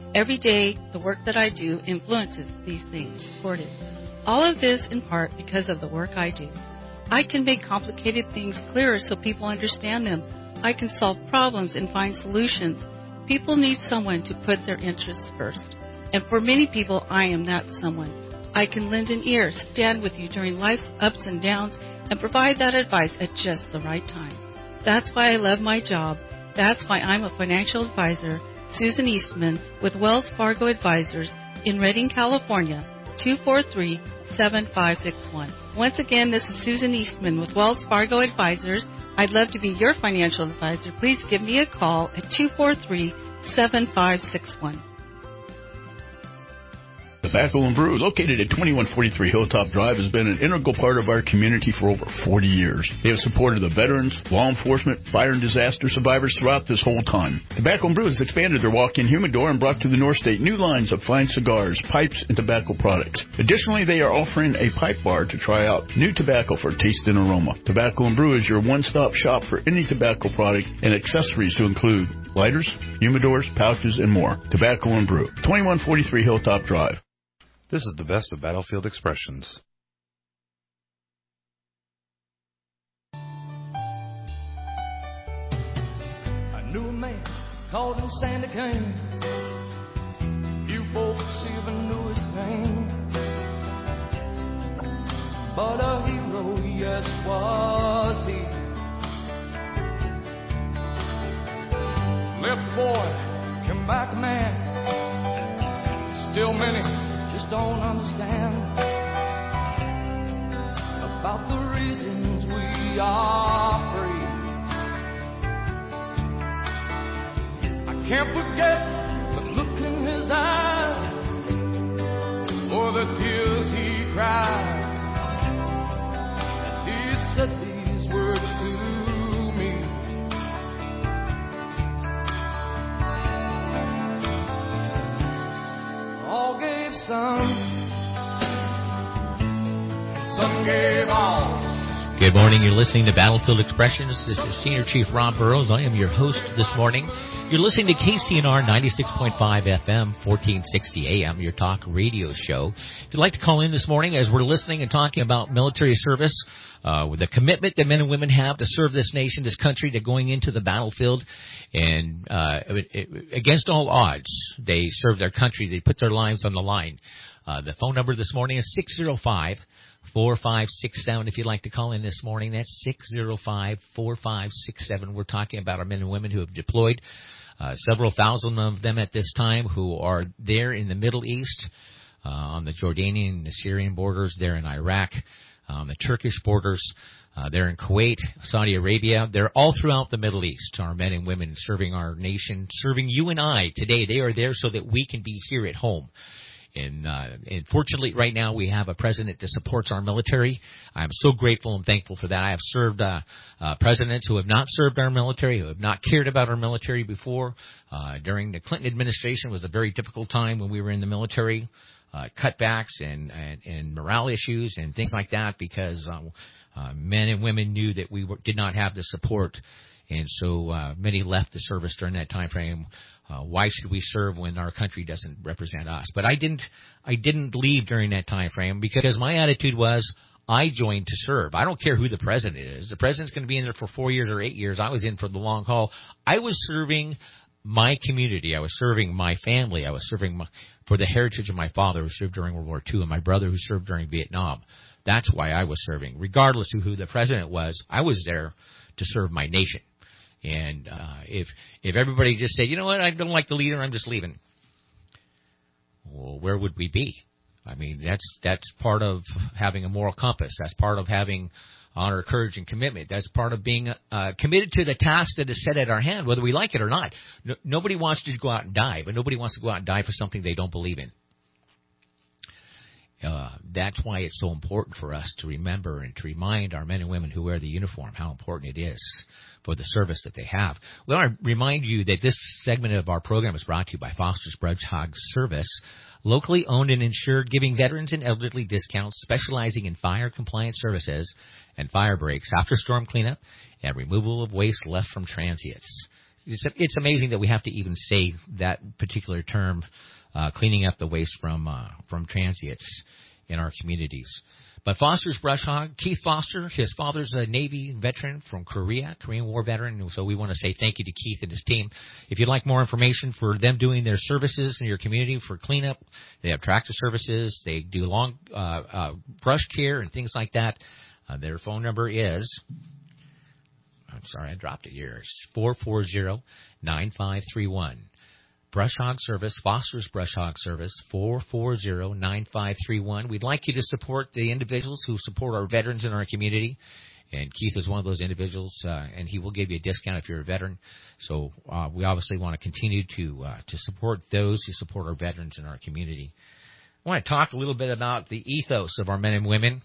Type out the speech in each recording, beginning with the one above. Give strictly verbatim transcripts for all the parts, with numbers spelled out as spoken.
Every day, the work that I do influences these things recorded. All of this in part because of the work I do. I can make complicated things clearer so people understand them. I can solve problems and find solutions. People need someone to put their interests first. And for many people, I am that someone. I can lend an ear, stand with you during life's ups and downs, and provide that advice at just the right time. That's why I love my job. That's why I'm a financial advisor, Susan Eastman, with Wells Fargo Advisors in Redding, California, two four three, seven five six one. Once again, this is Susan Eastman with Wells Fargo Advisors. I'd love to be your financial advisor. Please give me a call at two four three, seven five six one. Tobacco and Brew, located at twenty-one forty-three Hilltop Drive, has been an integral part of our community for over forty years. They have supported the veterans, law enforcement, fire and disaster survivors throughout this whole time. Tobacco and Brew has expanded their walk-in humidor and brought to the North State new lines of fine cigars, pipes, and tobacco products. Additionally, they are offering a pipe bar to try out new tobacco for taste and aroma. Tobacco and Brew is your one-stop shop for any tobacco product and accessories to include lighters, humidors, pouches, and more. Tobacco and Brew, twenty-one forty-three Hilltop Drive. This is the best of Battlefield Expressions. I knew a man called him Sandy Kane. Few folks even knew his name. But a hero, yes, was he. Left boy, came back a man. Still many don't understand about the reasons we are free. I can't forget the look in his eyes or the tears he cried as he said these words to me. All gave some, some gave all. Good morning. You're listening to Battlefield Expressions. This is Senior Chief Rob Burrows. I am your host this morning. You're listening to K C N R ninety-six point five F M, fourteen sixty A M, your talk radio show. If you'd like to call in this morning as we're listening and talking about military service, uh, with the commitment that men and women have to serve this nation, this country, to going into the battlefield, and uh, it, it, against all odds, they serve their country. They put their lives on the line. Uh, the phone number this morning is six oh five, four five six seven. If you'd like to call in this morning, that's six oh five, four five six seven. We're talking about our men and women who have deployed, uh, several thousand of them at this time, who are there in the Middle East, uh, on the Jordanian and the Syrian borders, there in Iraq, on the Turkish borders. Uh, they're in Kuwait, Saudi Arabia. They're all throughout the Middle East, our men and women serving our nation, serving you and I today. They are there so that we can be here at home. And, uh, and fortunately, right now, we have a president that supports our military. I'm so grateful and thankful for that. I have served uh, uh, presidents who have not served our military, who have not cared about our military before. Uh, during the Clinton administration was a very difficult time when we were in the military, uh, cutbacks and, and, and morale issues and things like that, because uh, uh, men and women knew that we were, did not have the support. And so uh, many left the service during that time frame. Uh, why should we serve when our country doesn't represent us? But I didn't, I didn't leave during that time frame because my attitude was I joined to serve. I don't care who the president is. The president's going to be in there for four years or eight years. I was in for the long haul. I was serving my community. I was serving my family. I was serving my, for the heritage of my father who served during World War Two and my brother who served during Vietnam. That's why I was serving. Regardless of who the president was, I was there to serve my nation. And uh, if if everybody just said, you know what, I don't like the leader, I'm just leaving, well, where would we be? I mean, that's that's part of having a moral compass. That's part of having honor, courage, and commitment. That's part of being uh, committed to the task that is set at our hand, whether we like it or not. No, nobody wants to go out and die, but nobody wants to go out and die for something they don't believe in. Uh, that's why it's so important for us to remember and to remind our men and women who wear the uniform how important it is for the service that they have. We want to remind you that this segment of our program is brought to you by Foster's Hedgehog Service, locally owned and insured, giving veterans and elderly discounts, specializing in fire compliance services and fire breaks, after storm cleanup, and removal of waste left from transients. it's, it's amazing that we have to even say that particular term, uh, cleaning up the waste from uh, from transients in our communities. But Foster's Brush Hog, Keith Foster, his father's a Navy veteran from Korea, Korean War veteran, so we want to say thank you to Keith and his team. If you'd like more information for them doing their services in your community for cleanup, they have tractor services, they do long uh, uh, brush care and things like that. Uh, their phone number is, I'm sorry, I dropped it here, it's four four zero, nine five three one. Brush Hog Service, Foster's Brush Hog Service, four four zero, nine five three one. We'd like you to support the individuals who support our veterans in our community. And Keith is one of those individuals, uh, and he will give you a discount if you're a veteran. So uh, we obviously want to continue to uh, to support those who support our veterans in our community. I want to talk a little bit about the ethos of our men and women.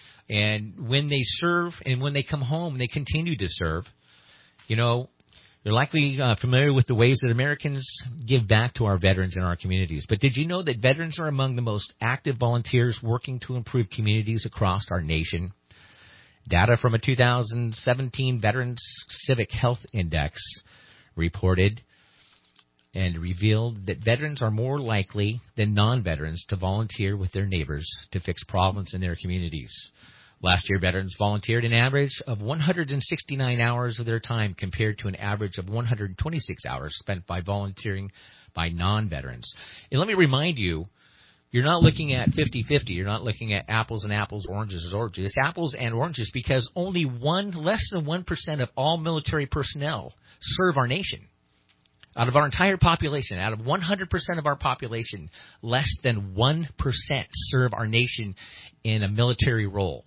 And when they serve and when they come home, they continue to serve. You know, you're likely uh, familiar with the ways that Americans give back to our veterans in our communities. But did you know that veterans are among the most active volunteers working to improve communities across our nation? Data from a two thousand seventeen Veterans Civic Health Index reported and revealed that veterans are more likely than non-veterans to volunteer with their neighbors to fix problems in their communities. Last year, veterans volunteered an average of one hundred sixty-nine hours of their time compared to an average of one hundred twenty-six hours spent by volunteering by non-veterans. And let me remind you, you're not looking at fifty-fifty. You're not looking at apples and apples, oranges and oranges. It's apples and oranges because only one, less than one percent of all military personnel serve our nation. Out of our entire population, out of one hundred percent of our population, less than one percent serve our nation in a military role.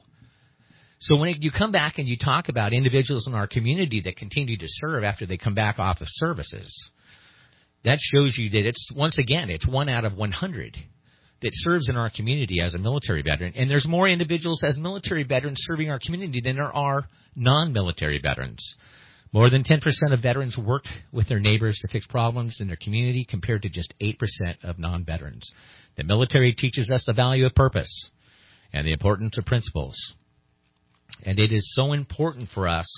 So when you come back and you talk about individuals in our community that continue to serve after they come back off of services, that shows you that it's, once again, it's one out of one hundred that serves in our community as a military veteran. And there's more individuals as military veterans serving our community than there are non-military veterans. More than ten percent of veterans worked with their neighbors to fix problems in their community compared to just eight percent of non-veterans. The military teaches us the value of purpose and the importance of principles. And it is so important for us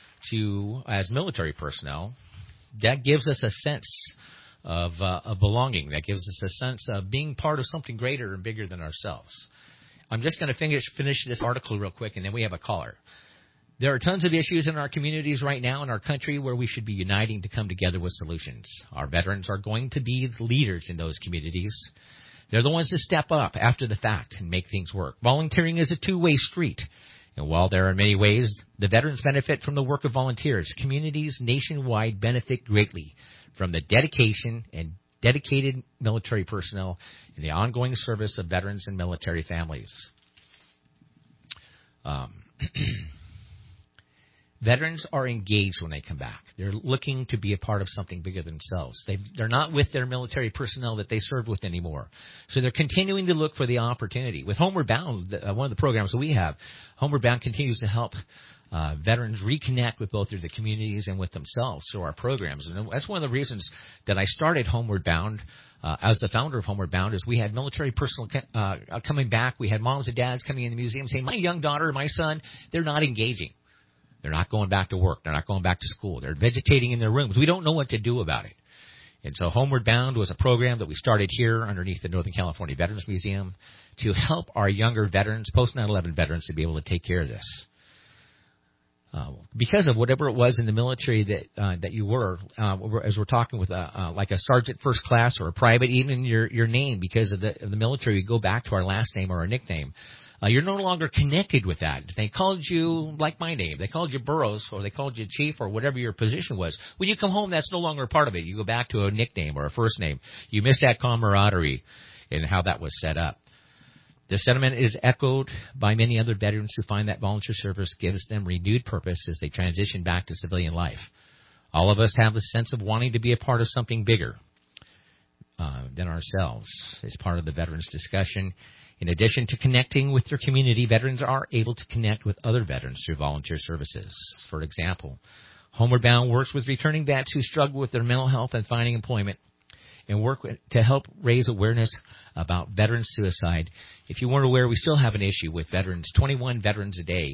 to, as military personnel, that gives us a sense of, uh, of belonging. That gives us a sense of being part of something greater and bigger than ourselves. I'm just going to finish, finish this article real quick, and then we have a caller. There are tons of issues in our communities right now in our country where we should be uniting to come together with solutions. Our veterans are going to be the leaders in those communities. They're the ones to step up after the fact and make things work. Volunteering is a two-way street. And while there are many ways the veterans benefit from the work of volunteers, communities nationwide benefit greatly from the dedication and dedicated military personnel in the ongoing service of veterans and military families. Um, veterans are engaged when they come back. They're looking to be a part of something bigger than themselves. They, they're not with their military personnel that they served with anymore. So they're continuing to look for the opportunity. With Homeward Bound, uh, one of the programs that we have, Homeward Bound continues to help uh, veterans reconnect with both the communities and with themselves through our programs. And that's one of the reasons that I started Homeward Bound uh, as the founder of Homeward Bound is we had military personnel uh, coming back. We had moms and dads coming in the museum saying, my young daughter, my son, they're not engaging. They're not going back to work. They're not going back to school. They're vegetating in their rooms. We don't know what to do about it. And so Homeward Bound was a program that we started here underneath the Northern California Veterans Museum to help our younger veterans, post nine eleven veterans, to be able to take care of this. Uh, because of whatever it was in the military that uh, that you were, uh, as we're talking with a, uh, like a sergeant first class or a private, even your your name, because of the, of the military, we go back to our last name or our nickname. Uh, you're no longer connected with that. They called you, like my name, they called you Burroughs, or they called you Chief, or whatever your position was. When you come home, that's no longer a part of it. You go back to a nickname or a first name. You miss that camaraderie and how that was set up. The sentiment is echoed by many other veterans who find that volunteer service gives them renewed purpose as they transition back to civilian life. All of us have the sense of wanting to be a part of something bigger uh, than ourselves as part of the veterans discussion. In addition to connecting with their community, veterans are able to connect with other veterans through volunteer services. For example, Homeward Bound works with returning vets who struggle with their mental health and finding employment and work to help raise awareness about veteran suicide. If you weren't aware, we still have an issue with veterans. twenty-one veterans a day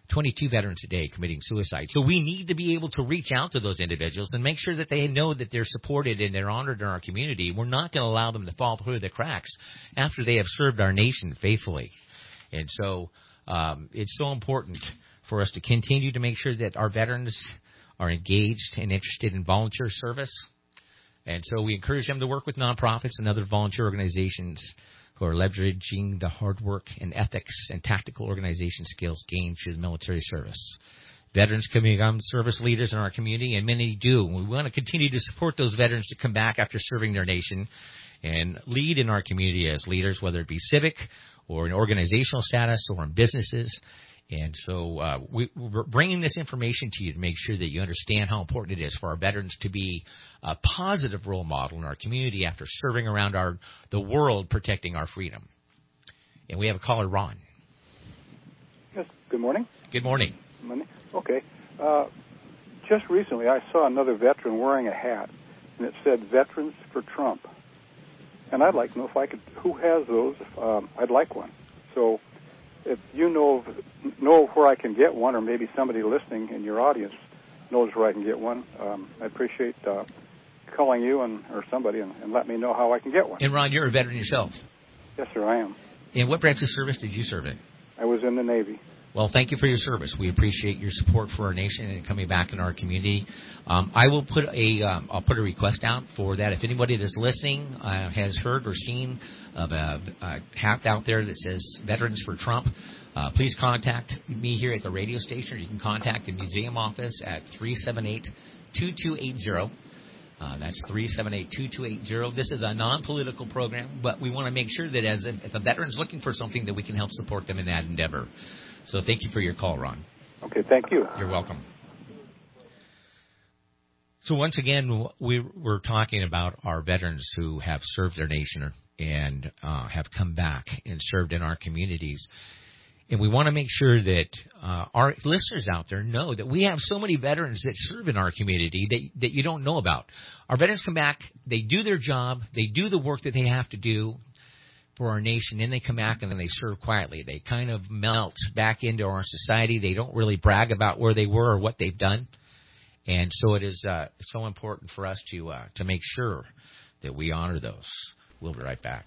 twenty-two veterans a day committing suicide. So we need to be able to reach out to those individuals and make sure that they know that they're supported and they're honored in our community. We're not going to allow them to fall through the cracks after they have served our nation faithfully. And so um, it's so important for us to continue to make sure that our veterans are engaged and interested in volunteer service. And so we encourage them to work with nonprofits and other volunteer organizations who are leveraging the hard work and ethics and tactical organization skills gained through the military service. Veterans can become service leaders in our community, and many do. We want to continue to support those veterans to come back after serving their nation and lead in our community as leaders, whether it be civic or in organizational status or in businesses. And so uh, we, we're bringing this information to you to make sure that you understand how important it is for our veterans to be a positive role model in our community after serving around our the world protecting our freedom. And we have a caller, Ron. Yes, good morning. Good morning. Morning. Okay. Uh, just recently I saw another veteran wearing a hat, and it said Veterans for Trump. And I'd like to know if I could, who has those? Um, I'd like one. So if you know of, know where I can get one, or maybe somebody listening in your audience knows where I can get one, um, I appreciate uh, calling you and or somebody and, and let me know how I can get one. And Ron, you're a veteran yourself. Yes, sir, I am. And what branch of service did you serve in? I was in the Navy. Well, thank you for your service. We appreciate your support for our nation and coming back in our community. Um, I will put a um, I'll put a request out for that. If anybody that's listening uh, has heard or seen of a, a hat out there that says Veterans for Trump, uh, please contact me here at the radio station, or you can contact the museum office at three seven eight, two two eight zero. Uh, that's three seven eight, two two eight zero. This is a non-political program, but we want to make sure that as a, if a veteran's looking for something, that we can help support them in that endeavor. So thank you for your call, Ron. Okay, thank you. You're welcome. So once again, we, we're talking about our veterans who have served their nation and uh, have come back and served in our communities. And we want to make sure that uh, our listeners out there know that we have so many veterans that serve in our community that, that you don't know about. Our veterans come back, they do their job, they do the work that they have to do for our nation, and they come back and then they serve quietly. They kind of melt back into our society. They don't really brag about where they were or what they've done. And so it is uh, so important for us to uh, to make sure that we honor those. We'll be right back.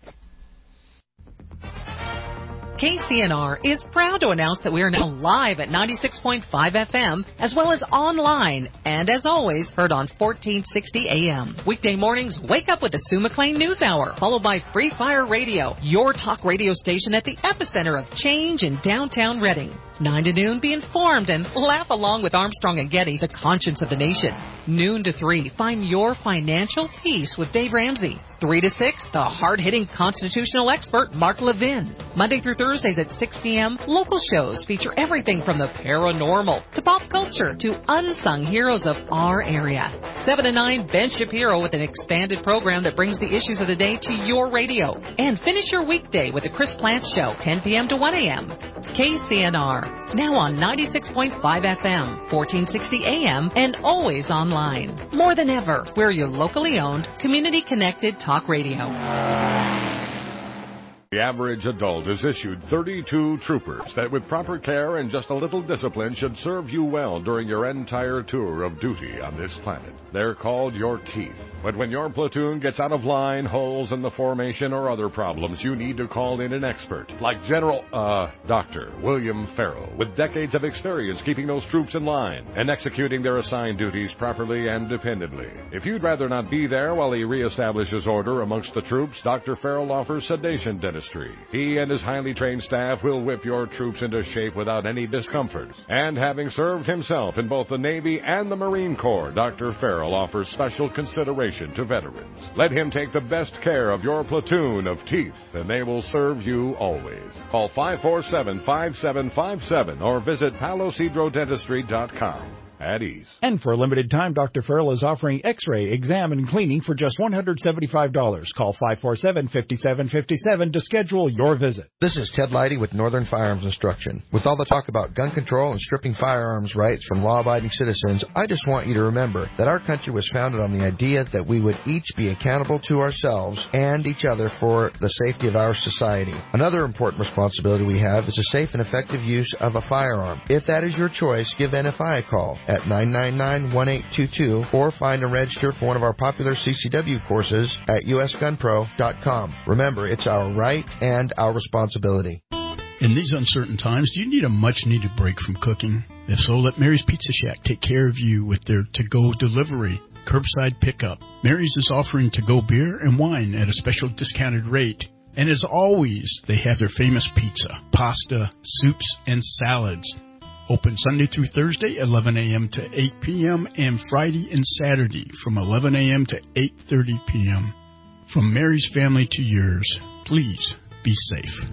K C N R is proud to announce that we are now live at ninety-six point five F M, as well as online, and as always, heard on fourteen sixty A M. Weekday mornings, wake up with the Sue McLean News Hour, followed by Free Fire Radio, your talk radio station at the epicenter of change in downtown Reading. nine to noon, be informed and laugh along with Armstrong and Getty, the conscience of the nation. Noon to three, find your financial peace with Dave Ramsey. three to six, the hard-hitting constitutional expert, Mark Levin. Monday through Thursdays at six p.m., local shows feature everything from the paranormal to pop culture to unsung heroes of our area. seven to nine, Ben Shapiro with an expanded program that brings the issues of the day to your radio. And finish your weekday with the Chris Plant Show, ten p.m. to one a.m. K C N R, now on ninety-six point five F M, fourteen sixty A M, and always online. More than ever, we're your locally owned, community-connected talk radio. The average adult is issued thirty-two troopers that with proper care and just a little discipline should serve you well during your entire tour of duty on this planet. They're called your teeth. But when your platoon gets out of line, holes in the formation, or other problems, you need to call in an expert like General, uh, Doctor William Farrell, with decades of experience keeping those troops in line and executing their assigned duties properly and dependably. If you'd rather not be there while he reestablishes order amongst the troops, Doctor Farrell offers sedation dentistry. He and his highly trained staff will whip your troops into shape without any discomfort. And having served himself in both the Navy and the Marine Corps, Doctor Farrell offers special consideration to veterans. Let him take the best care of your platoon of teeth, and they will serve you always. Call five four seven, five seven five seven or visit palo cedro dentistry dot com. at ease. And for a limited time, Doctor Farrell is offering X-ray, exam, and cleaning for just one hundred seventy-five dollars. Call five four seven, five seven five seven to schedule your visit. This is Ted Leidy with Northern Firearms Instruction. With all the talk about gun control and stripping firearms rights from law-abiding citizens, I just want you to remember that our country was founded on the idea that we would each be accountable to ourselves and each other for the safety of our society. Another important responsibility we have is the safe and effective use of a firearm. If that is your choice, give N F I a call at nine nine nine, one eight two two or find and register for one of our popular C C W courses at U S gun pro dot com. Remember, it's our right and our responsibility. In these uncertain times, do you need a much-needed break from cooking? If so, let Mary's Pizza Shack take care of you with their to-go delivery, curbside pickup. Mary's is offering to-go beer and wine at a special discounted rate. And as always, they have their famous pizza, pasta, soups, and salads. Open Sunday through Thursday, eleven a.m. to eight p.m., and Friday and Saturday from eleven a.m. to eight thirty p.m. From Mary's family to yours, please be safe.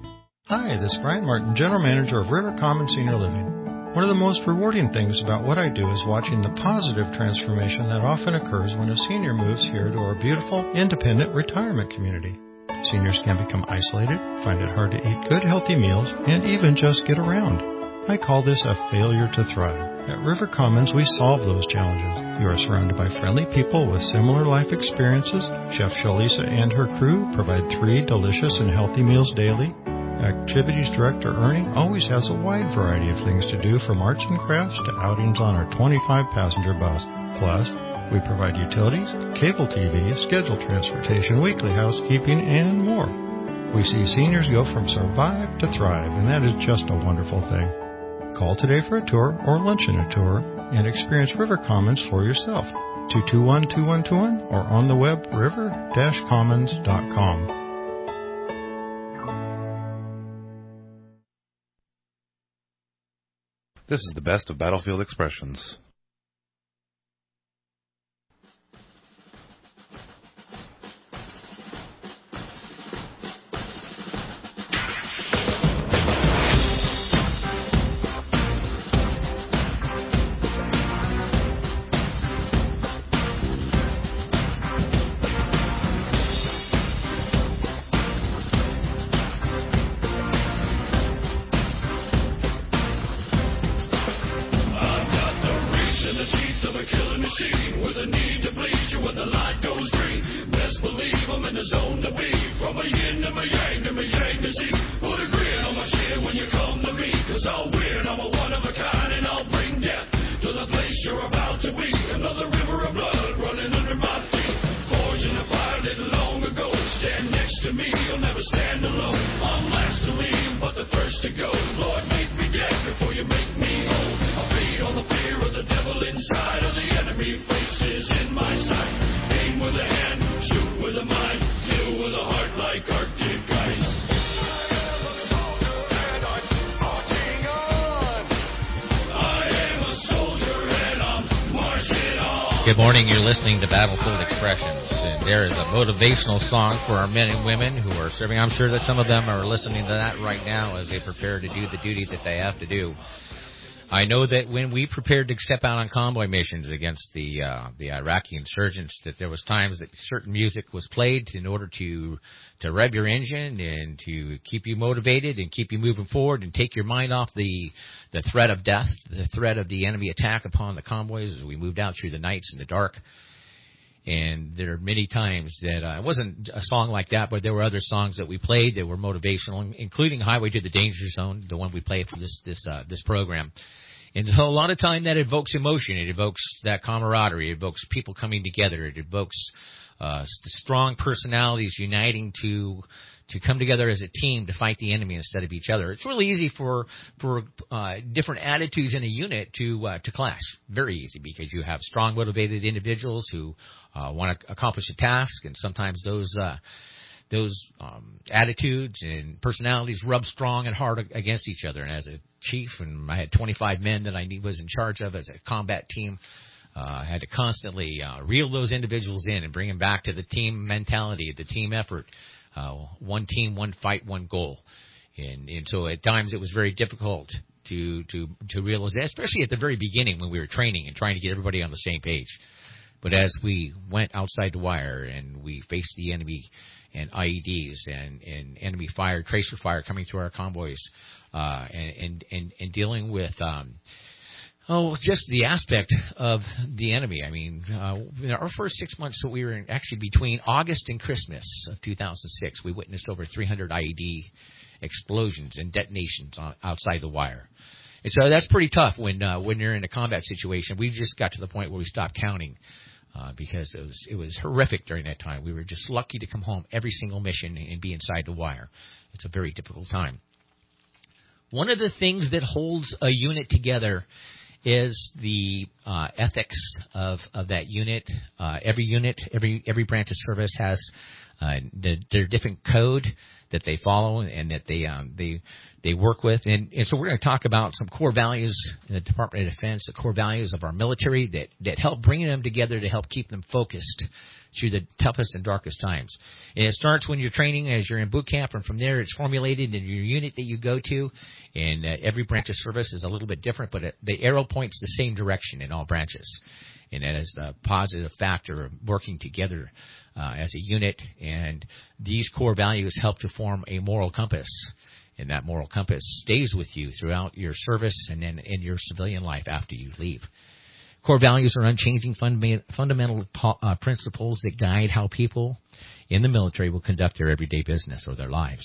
Hi, this is Brian Martin, General Manager of River Common Senior Living. One of the most rewarding things about what I do is watching the positive transformation that often occurs when a senior moves here to our beautiful, independent retirement community. Seniors can become isolated, find it hard to eat good, healthy meals, and even just get around. I call this a failure to thrive. At River Commons, we solve those challenges. You are surrounded by friendly people with similar life experiences. Chef Shalisa and her crew provide three delicious and healthy meals daily. Activities Director Ernie always has a wide variety of things to do, from arts and crafts to outings on our twenty-five passenger bus. Plus, we provide utilities, cable T V, scheduled transportation, weekly housekeeping, and more. We see seniors go from survive to thrive, and that is just a wonderful thing. Call today for a tour or lunch in a tour and experience River Commons for yourself. two two one, two one two one or on the web river dash commons dot com. This is the best of Battlefield Expressions. Good morning. You're listening to Battlefield Expressions, and there is a motivational song for our men and women who are serving. I'm sure that some of them are listening to that right now as they prepare to do the duty that they have to do. I know that when we prepared to step out on convoy missions against the uh, the Iraqi insurgents, that there was times that certain music was played in order to to rev your engine and to keep you motivated and keep you moving forward and take your mind off the the threat of death, the threat of the enemy attack upon the convoys as we moved out through the nights in the dark. And there are many times that uh, it wasn't a song like that, but there were other songs that we played that were motivational, including Highway to the Danger Zone, the one we played for this this uh, this program. And so a lot of time that evokes emotion. It evokes that camaraderie. It evokes people coming together. It evokes uh, strong personalities uniting to to come together as a team to fight the enemy instead of each other. It's really easy for for uh, different attitudes in a unit to uh, to clash. Very easy, because you have strong, motivated individuals who uh, want to accomplish a task, and sometimes those uh, those um, attitudes and personalities rub strong and hard against each other. And as a chief, and I had twenty-five men that I was in charge of as a combat team, uh, I had to constantly uh, reel those individuals in and bring them back to the team mentality, the team effort. Uh, one team, one fight, one goal. And, and so at times it was very difficult to, to, to realize that, especially at the very beginning when we were training and trying to get everybody on the same page. But as we went outside the wire and we faced the enemy and I E Ds and, and enemy fire, tracer fire coming through our convoys, uh, and, and, and, and dealing with, um, oh, just the aspect of the enemy. I mean, uh, in our first six months that we were in, actually between August and Christmas of two thousand six, we witnessed over three hundred I E D explosions and detonations on, outside the wire. And so that's pretty tough when uh, when you're in a combat situation. We just got to the point where we stopped counting uh, because it was it was horrific during that time. We were just lucky to come home every single mission and be inside the wire. It's a very difficult time. One of the things that holds a unit together is the uh, ethics of, of that unit. Uh, every unit, every every branch of service has uh, the, their different code that they follow and that they um, they they work with. And, and so we're going to talk about some core values in the Department of Defense, the core values of our military that, that help bring them together to help keep them focused through the toughest and darkest times. And it starts when you're training as you're in boot camp, and from there it's formulated in your unit that you go to. And uh, every branch of service is a little bit different, but it, the arrow points the same direction in all branches. And that is the positive factor of working together uh, as a unit. And these core values help to form a moral compass. And that moral compass stays with you throughout your service and then in your civilian life after you leave. Core values are unchanging funda- fundamental uh, principles that guide how people in the military will conduct their everyday business or their lives.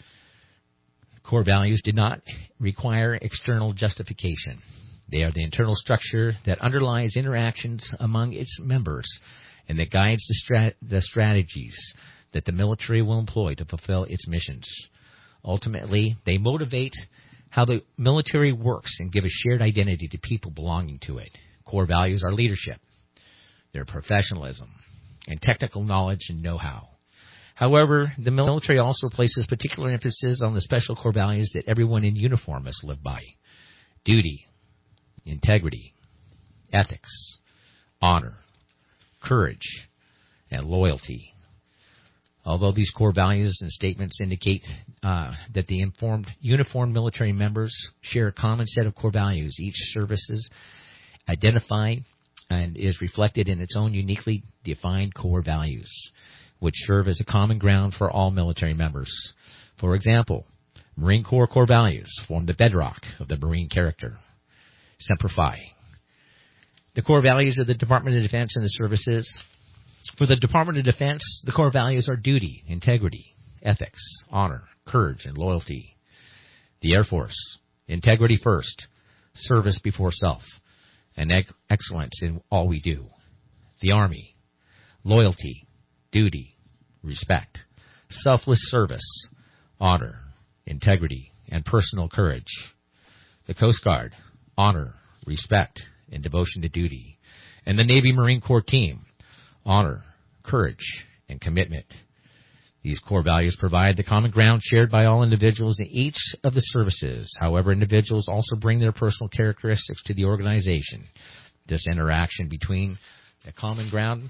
Core values did not require external justification. They are the internal structure that underlies interactions among its members and that guides the, strat- the strategies that the military will employ to fulfill its missions. Ultimately, they motivate how the military works and give a shared identity to people belonging to it. Core values are leadership, their professionalism, and technical knowledge and know-how. However, the military also places particular emphasis on the special core values that everyone in uniform must live by: duty, integrity, ethics, honor, courage, and loyalty. Although these core values and statements indicate uh, that the informed uniformed military members share a common set of core values, each services identify and is reflected in its own uniquely defined core values, which serve as a common ground for all military members. For example, Marine Corps core values form the bedrock of the Marine character. Semper Fi. The core values of the Department of Defense and the services. For the Department of Defense, the core values are duty, integrity, ethics, honor, courage, and loyalty. The Air Force, integrity first, service before self, and ec- excellence in all we do. The Army, loyalty, duty, respect, selfless service, honor, integrity, and personal courage. The Coast Guard, honor, respect, and devotion to duty. And the Navy Marine Corps team, honor, courage, and commitment. These core values provide the common ground shared by all individuals in each of the services. However, individuals also bring their personal characteristics to the organization. This interaction between the common ground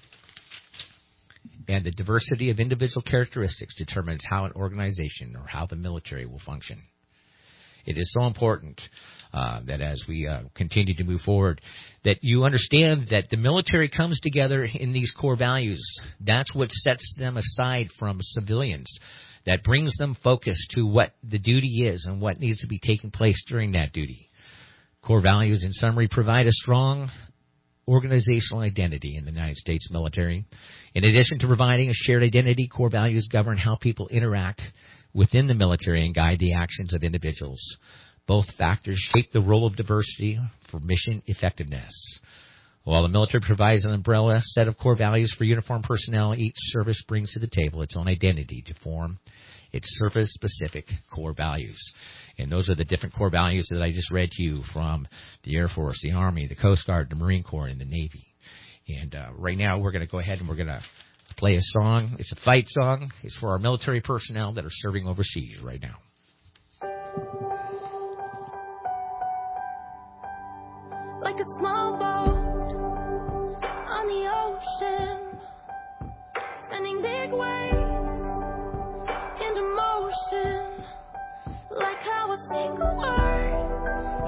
and the diversity of individual characteristics determines how an organization or how the military will function. It is so important uh, that as we uh, continue to move forward, that you understand that the military comes together in these core values. That's what sets them aside from civilians. That brings them focused to what the duty is and what needs to be taking place during that duty. Core values, in summary, provide a strong organizational identity in the United States military. In addition to providing a shared identity, core values govern how people interact within the military and guide the actions of individuals. Both factors shape the role of diversity for mission effectiveness. While the military provides an umbrella set of core values for uniformed personnel, each service brings to the table its own identity to form its service-specific core values. And those are the different core values that I just read to you from the Air Force, the Army, the Coast Guard, the Marine Corps, and the Navy. And uh, right now we're going to go ahead and we're going to play a song. It's a fight song. It's for our military personnel that are serving overseas right now. Like a small boat on the ocean, sending big waves into motion. Like how a single word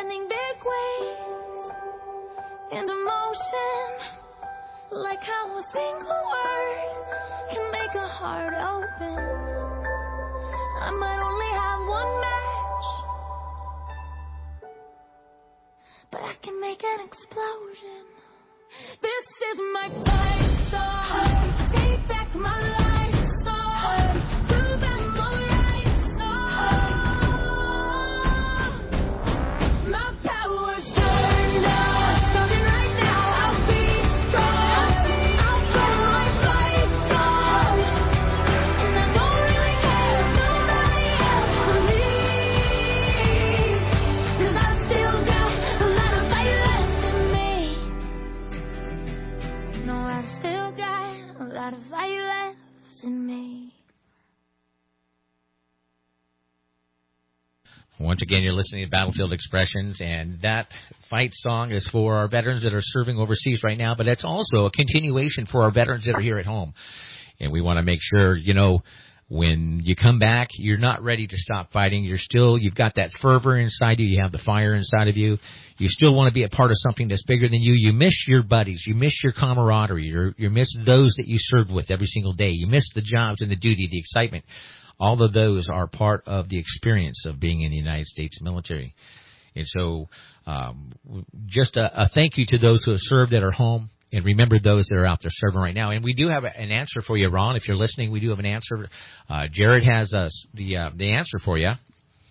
sending big waves into motion, like how a single word can make a heart open. I might only have one match, but I can make an explosion. This is my fight song. Take back my life song. Prove I'm alright song. My power's turned on. Starting right now, I'll be strong. I'll play my fight song. And I don't really care if nobody else believes. 'Cause I still got a lot of fight left in me. No, I still got a lot of fight left in me. Once again, you're listening to Battlefield Expressions, and that fight song is for our veterans that are serving overseas right now, but it's also a continuation for our veterans that are here at home. And we want to make sure, you know, when you come back, you're not ready to stop fighting. You're still, you've got that fervor inside you. You have the fire inside of you. You still want to be a part of something that's bigger than you. You miss your buddies. You miss your camaraderie. You're, you miss those that you served with every single day. You miss the jobs and the duty, the excitement. All of those are part of the experience of being in the United States military. And so um, just a, a thank you to those who have served that are home. And remember those that are out there serving right now. And we do have a, an answer for you, Ron. If you're listening, we do have an answer. Uh, Jared has uh, the uh, the answer for you.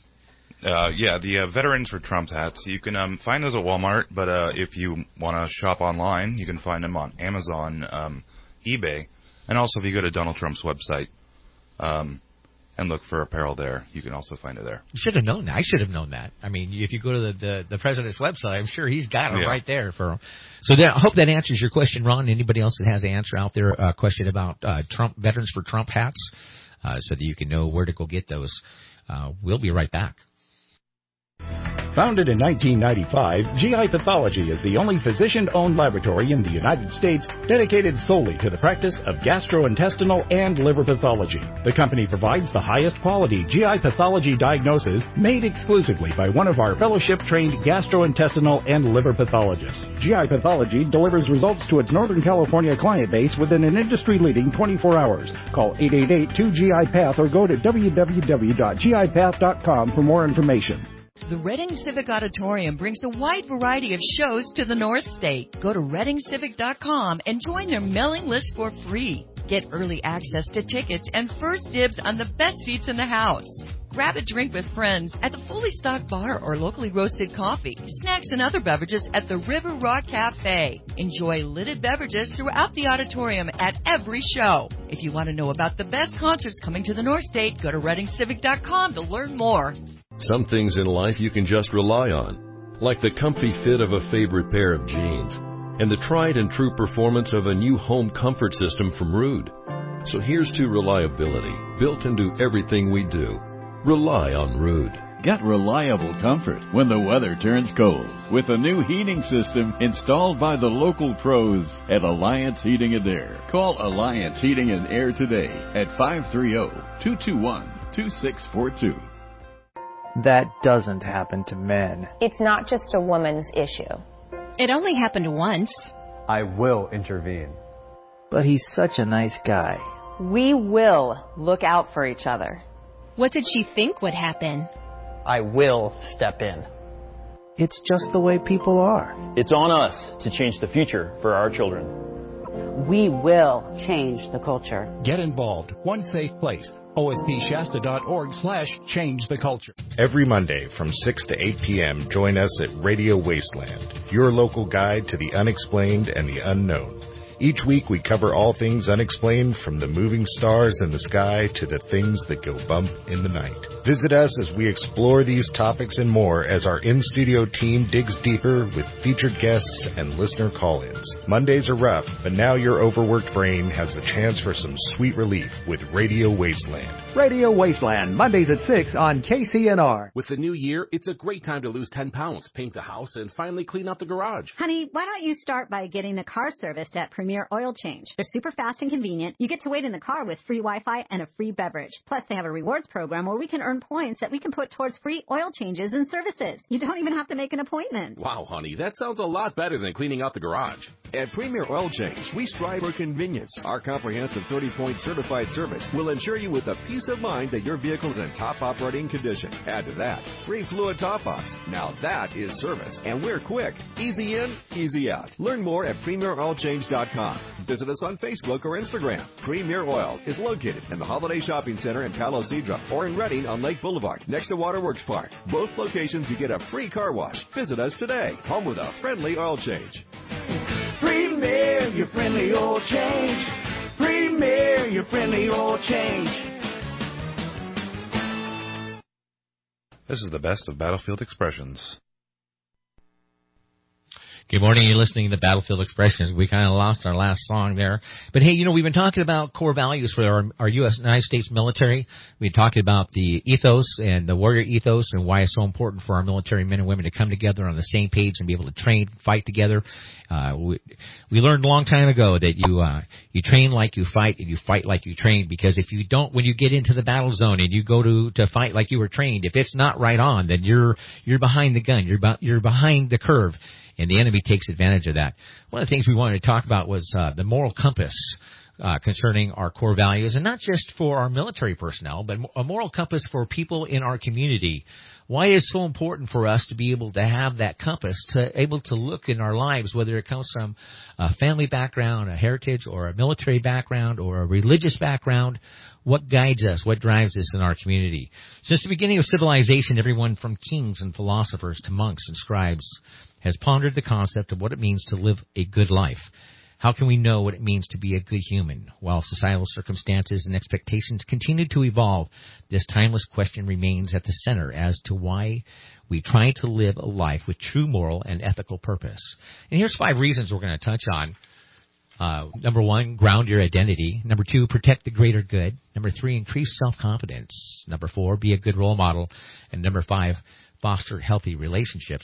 Uh, yeah, the uh, Veterans for Trump hats. You can um, find those at Walmart, but uh, if you want to shop online, you can find them on Amazon, um, eBay, and also if you go to Donald Trump's website um, and look for apparel there, you can also find it there. You should have known that. I should have known that. I mean, if you go to the, the, the president's website, I'm sure he's got it yeah. right there for him. So that, I hope that answers your question, Ron. Anybody else that has an answer out there, a uh, question about uh, Trump Veterans for Trump hats, uh, so that you can know where to go get those. Uh, we'll be right back. Founded in nineteen ninety-five, G I Pathology is the only physician-owned laboratory in the United States dedicated solely to the practice of gastrointestinal and liver pathology. The company provides the highest quality G I pathology diagnosis made exclusively by one of our fellowship-trained gastrointestinal and liver pathologists. G I Pathology delivers results to its Northern California client base within an industry-leading twenty-four hours. Call eight eight eight, two G I Path or go to w w w dot g i path dot com for more information. The Reading Civic Auditorium brings a wide variety of shows to the North State. Go to reading civic dot com and join their mailing list for free. Get early access to tickets and first dibs on the best seats in the house. Grab a drink with friends at the fully stocked bar or locally roasted coffee, snacks, and other beverages at the River Rock Cafe. Enjoy lidded beverages throughout the auditorium at every show. If you want to know about the best concerts coming to the North State, go to reading civic dot com to learn more. Some things in life you can just rely on, like the comfy fit of a favorite pair of jeans and the tried and true performance of a new home comfort system from Ruud. So here's to reliability, built into everything we do. Rely on Ruud. Get reliable comfort when the weather turns cold with a new heating system installed by the local pros at Alliance Heating and Air. Call Alliance Heating and Air today at five three zero, two two one, two six four two. That doesn't happen to men. It's not just a woman's issue. It only happened once. I will intervene. But he's such a nice guy. We will look out for each other. What did she think would happen? I will step in. It's just the way people are. It's on us to change the future for our children. We will change the culture. Get involved. One safe place. O S P Shasta dot org slash change the culture. Every Monday from six to eight p.m., join us at Radio Wasteland, your local guide to the unexplained and the unknown. Each week we cover all things unexplained, from the moving stars in the sky to the things that go bump in the night. Visit us as we explore these topics and more as our in-studio team digs deeper with featured guests and listener call-ins. Mondays are rough, but now your overworked brain has the chance for some sweet relief with Radio Wasteland. Radio Wasteland, Mondays at six on K C N R. With the new year, it's a great time to lose ten pounds, paint the house, and finally clean out the garage. Honey, why don't you start by getting the car serviced at Premier Oil Change? They're super fast and convenient. You get to wait in the car with free Wi-Fi and a free beverage. Plus, they have a rewards program where we can earn points that we can put towards free oil changes and services. You don't even have to make an appointment. Wow, honey, that sounds a lot better than cleaning out the garage. At Premier Oil Change, we strive for convenience. Our comprehensive thirty-point certified service will ensure you with the peace of mind that your vehicle is in top operating condition. Add to that, free fluid top-ups. Now that is service. And we're quick. Easy in, easy out. Learn more at premier oil change dot com. Visit us on Facebook or Instagram. Premier Oil is located in the Holiday Shopping Center in Palo Cedro or in Redding on Lake Boulevard next to Waterworks Park. Both locations you get a free car wash. Visit us today. Home with a friendly oil change. Premier, your friendly oil change. Premier, your friendly oil change. This is the best of Battlefield Expressions. Good morning. You're listening to Battlefield Expressions. We kind of lost our last song there. But, hey, you know, we've been talking about core values for our, our U S United States military. We've been talking about the ethos and the warrior ethos and why it's so important for our military men and women to come together on the same page and be able to train, fight together. Uh, we, we learned a long time ago that you uh, you train like you fight and you fight like you train, because if you don't, when you get into the battle zone and you go to, to fight like you were trained, if it's not right on, then you're you're behind the gun. You're, be, you're behind the curve. And the enemy takes advantage of that. One of the things we wanted to talk about was uh, the moral compass uh, concerning our core values, and not just for our military personnel, but a moral compass for people in our community. Why it's so important for us to be able to have that compass, to able to look in our lives, whether it comes from a family background, a heritage, or a military background, or a religious background. What guides us? What drives us in our community? Since the beginning of civilization, everyone from kings and philosophers to monks and scribes has pondered the concept of what it means to live a good life. How can we know what it means to be a good human? While societal circumstances and expectations continue to evolve, this timeless question remains at the center as to why we try to live a life with true moral and ethical purpose. And here's five reasons we're going to touch on. Uh, number one, ground your identity. Number two, protect the greater good. Number three, increase self-confidence. Number four, be a good role model. And number five, foster healthy relationships.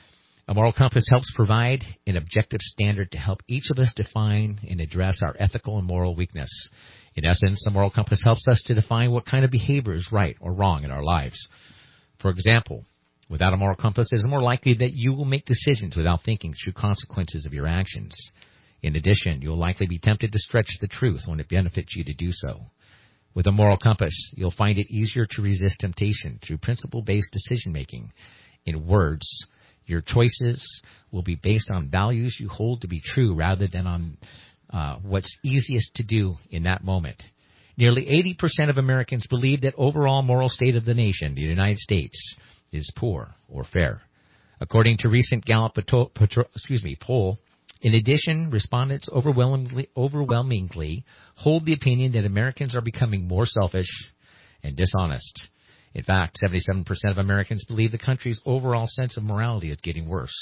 A moral compass helps provide an objective standard to help each of us define and address our ethical and moral weakness. In essence, a moral compass helps us to define what kind of behavior is right or wrong in our lives. For example, without a moral compass, it is more likely that you will make decisions without thinking through consequences of your actions. In addition, you will likely be tempted to stretch the truth when it benefits you to do so. With a moral compass, you'll find it easier to resist temptation through principle-based decision-making. In words, your choices will be based on values you hold to be true rather than on uh, what's easiest to do in that moment. Nearly eighty percent of Americans believe that overall moral state of the nation, the United States, is poor or fair. According to recent Gallup pato- patro- excuse me, poll, in addition, respondents overwhelmingly, overwhelmingly hold the opinion that Americans are becoming more selfish and dishonest. In fact, seventy-seven percent of Americans believe the country's overall sense of morality is getting worse.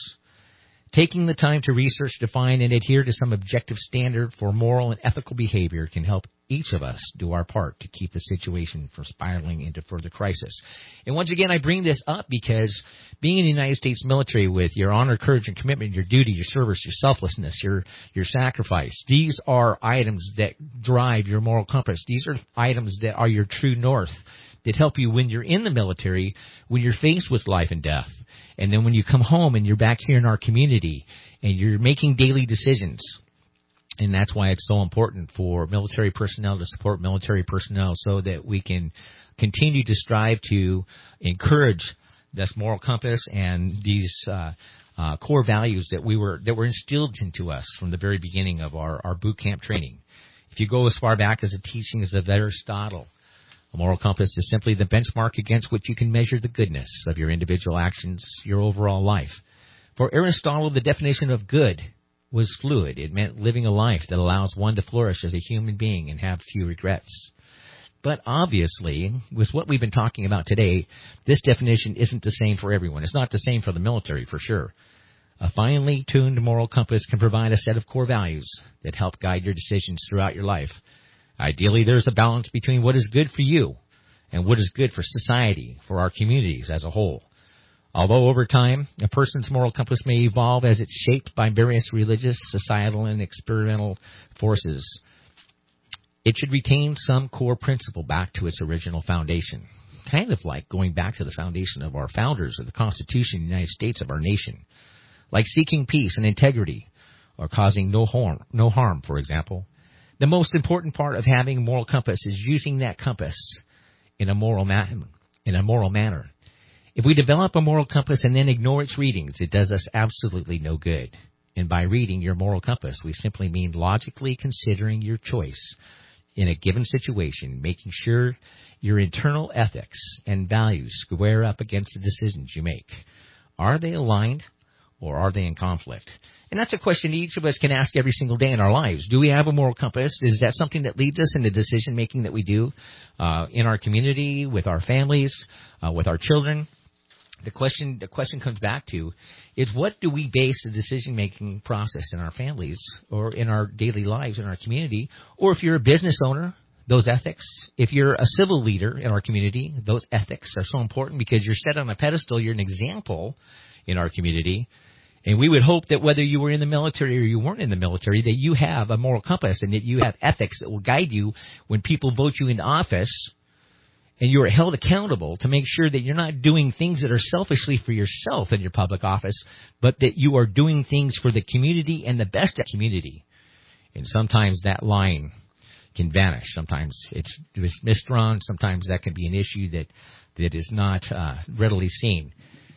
Taking the time to research, define, and adhere to some objective standard for moral and ethical behavior can help each of us do our part to keep the situation from spiraling into further crisis. And once again, I bring this up because being in the United States military with your honor, courage, and commitment, your duty, your service, your selflessness, your, your sacrifice, these are items that drive your moral compass. These are items that are your true north, that help you when you're in the military, when you're faced with life and death. And then when you come home and you're back here in our community and you're making daily decisions. And that's why it's so important for military personnel to support military personnel so that we can continue to strive to encourage this moral compass and these uh, uh, core values that we were that were instilled into us from the very beginning of our, our boot camp training. If you go as far back as the teachings of Aristotle, a moral compass is simply the benchmark against which you can measure the goodness of your individual actions, your overall life. For Aristotle, the definition of good was fluid. It meant living a life that allows one to flourish as a human being and have few regrets. But obviously, with what we've been talking about today, this definition isn't the same for everyone. It's not the same for the military, for sure. A finely tuned moral compass can provide a set of core values that help guide your decisions throughout your life. Ideally, there's a balance between what is good for you, and what is good for society, for our communities as a whole. Although over time, a person's moral compass may evolve as it's shaped by various religious, societal, and experimental forces, it should retain some core principle back to its original foundation, kind of like going back to the foundation of our founders of the Constitution of the United States of our nation, like seeking peace and integrity or causing no harm, no harm, for example. The most important part of having a moral compass is using that compass in a moral ma- in a moral manner. If we develop a moral compass and then ignore its readings, it does us absolutely no good. And by reading your moral compass, we simply mean logically considering your choice in a given situation, making sure your internal ethics and values square up against the decisions you make. Are they aligned or are they in conflict? And that's a question each of us can ask every single day in our lives. Do we have a moral compass? Is that something that leads us in the decision-making that we do uh, in our community, with our families, uh, with our children? The question the question comes back to is, what do we base the decision-making process in our families or in our daily lives in our community? Or if you're a business owner, those ethics. If you're a civil leader in our community, those ethics are so important because you're set on a pedestal. You're an example in our community. And we would hope that whether you were in the military or you weren't in the military, that you have a moral compass and that you have ethics that will guide you when people vote you into office. And you are held accountable to make sure that you're not doing things that are selfishly for yourself in your public office, but that you are doing things for the community and the best of the community. And sometimes that line can vanish. Sometimes it's, it's misdrawn. Sometimes that can be an issue that, that is not uh, readily seen.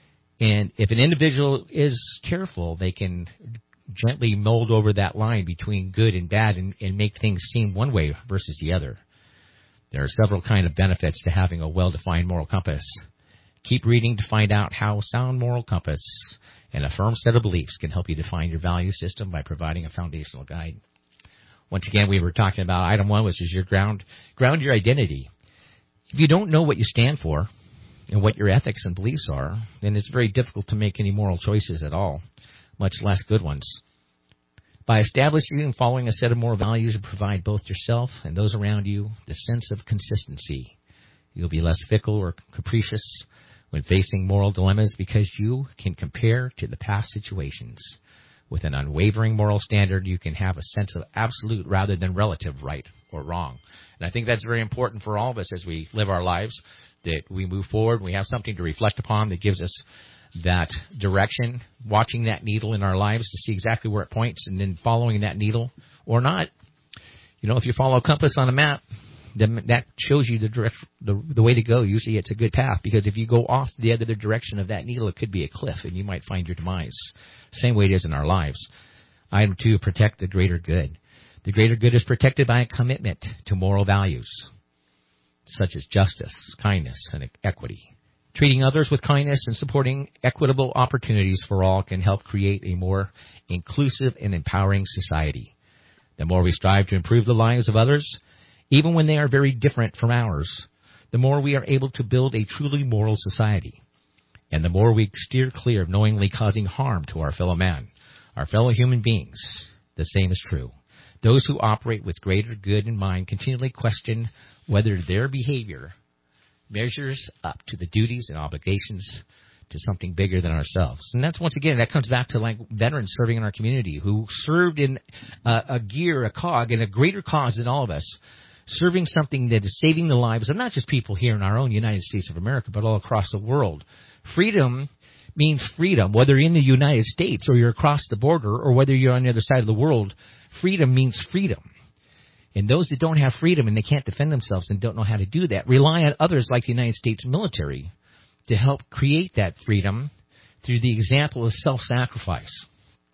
And if an individual is careful, they can gently mold over that line between good and bad and, and make things seem one way versus the other. There are several kind of benefits to having a well-defined moral compass. Keep reading to find out how sound moral compass and a firm set of beliefs can help you define your value system by providing a foundational guide. Once again, we were talking about item one, which is your ground, ground your identity. If you don't know what you stand for and what your ethics and beliefs are, then it's very difficult to make any moral choices at all, much less good ones. By establishing and following a set of moral values, you provide both yourself and those around you the sense of consistency. You'll be less fickle or capricious when facing moral dilemmas because you can compare to the past situations. With an unwavering moral standard, you can have a sense of absolute rather than relative right or wrong. And I think that's very important for all of us as we live our lives, that we move forward, we have something to reflect upon that gives us that direction, watching that needle in our lives to see exactly where it points and then following that needle or not. You know, if you follow a compass on a map, then that shows you the direct, the, the way to go. Usually it's a good path because if you go off the other direction of that needle, it could be a cliff and you might find your demise. Same way it is in our lives. Item two, protect the greater good. The greater good is protected by a commitment to moral values such as justice, kindness, and equity. Treating others with kindness and supporting equitable opportunities for all can help create a more inclusive and empowering society. The more we strive to improve the lives of others, even when they are very different from ours, the more we are able to build a truly moral society. And the more we steer clear of knowingly causing harm to our fellow man, our fellow human beings, the same is true. Those who operate with greater good in mind continually question whether their behavior measures up to the duties and obligations to something bigger than ourselves. And that's, once again, that comes back to like veterans serving in our community who served in a, a gear, a cog, in a greater cause than all of us, serving something that is saving the lives of not just people here in our own United States of America, but all across the world. Freedom means freedom, whether you're in the United States or you're across the border or whether you're on the other side of the world. Freedom means freedom. And those that don't have freedom and they can't defend themselves and don't know how to do that rely on others like the United States military to help create that freedom through the example of self-sacrifice.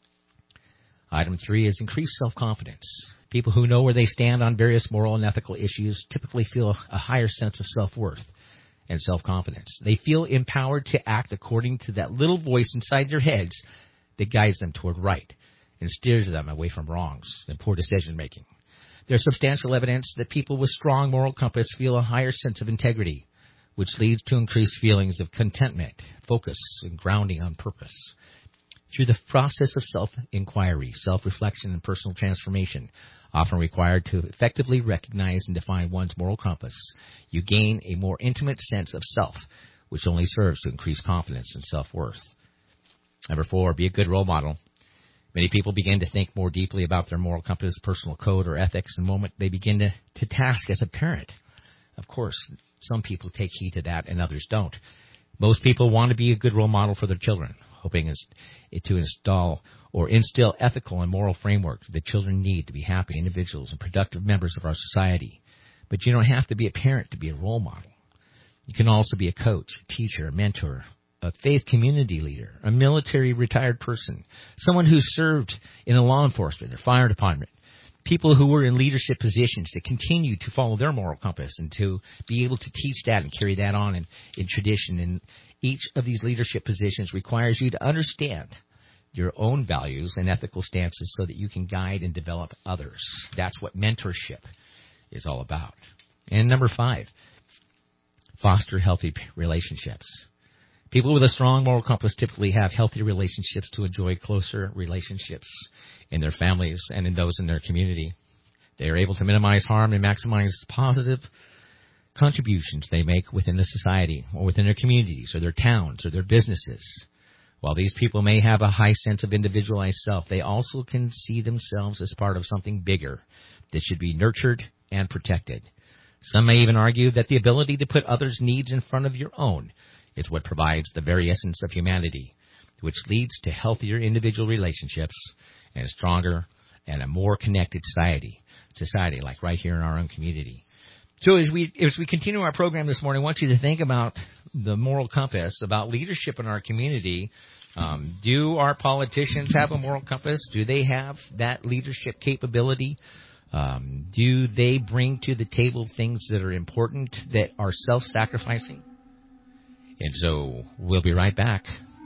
Item three is increased self-confidence. People who know where they stand on various moral and ethical issues typically feel a higher sense of self-worth and self-confidence. They feel empowered to act according to that little voice inside their heads that guides them toward right and steers them away from wrongs and poor decision-making. There's substantial evidence that people with strong moral compass feel a higher sense of integrity, which leads to increased feelings of contentment, focus, and grounding on purpose. through the process of self-inquiry, self-reflection, and personal transformation, often required to effectively recognize and define one's moral compass, you gain a more intimate sense of self, which only serves to increase confidence and self-worth. Number four, be a good role model. Many people begin to think more deeply about their moral compass, personal code, or ethics the moment they begin to, to task as a parent. Of course, some people take heed to that and others don't. Most people want to be a good role model for their children, hoping to install or instill ethical and moral frameworks that children need to be happy individuals and productive members of our society. But you don't have to be a parent to be a role model. You can also be a coach, a teacher, a mentor, a faith community leader, a military retired person, someone who served in the law enforcement or fire department, people who were in leadership positions to continue to follow their moral compass and to be able to teach that and carry that on in, in tradition. And each of these leadership positions requires you to understand your own values and ethical stances so that you can guide and develop others. That's what mentorship is all about. And number five, foster healthy relationships. People with a strong moral compass typically have healthy relationships to enjoy closer relationships in their families and in those in their community. They are able to minimize harm and maximize positive contributions they make within the society or within their communities or their towns or their businesses. While these people may have a high sense of individualized self, they also can see themselves as part of something bigger that should be nurtured and protected. Some may even argue that the ability to put others' needs in front of your own is what provides the very essence of humanity, which leads to healthier individual relationships and a stronger and a more connected society, society like right here in our own community. So as we as we continue our program this morning, I want you to think about the moral compass, about leadership in our community. Um, do our politicians have a moral compass? Do they have that leadership capability? Um, do they bring to the table things that are important, that are self-sacrificing? And so we'll be right back.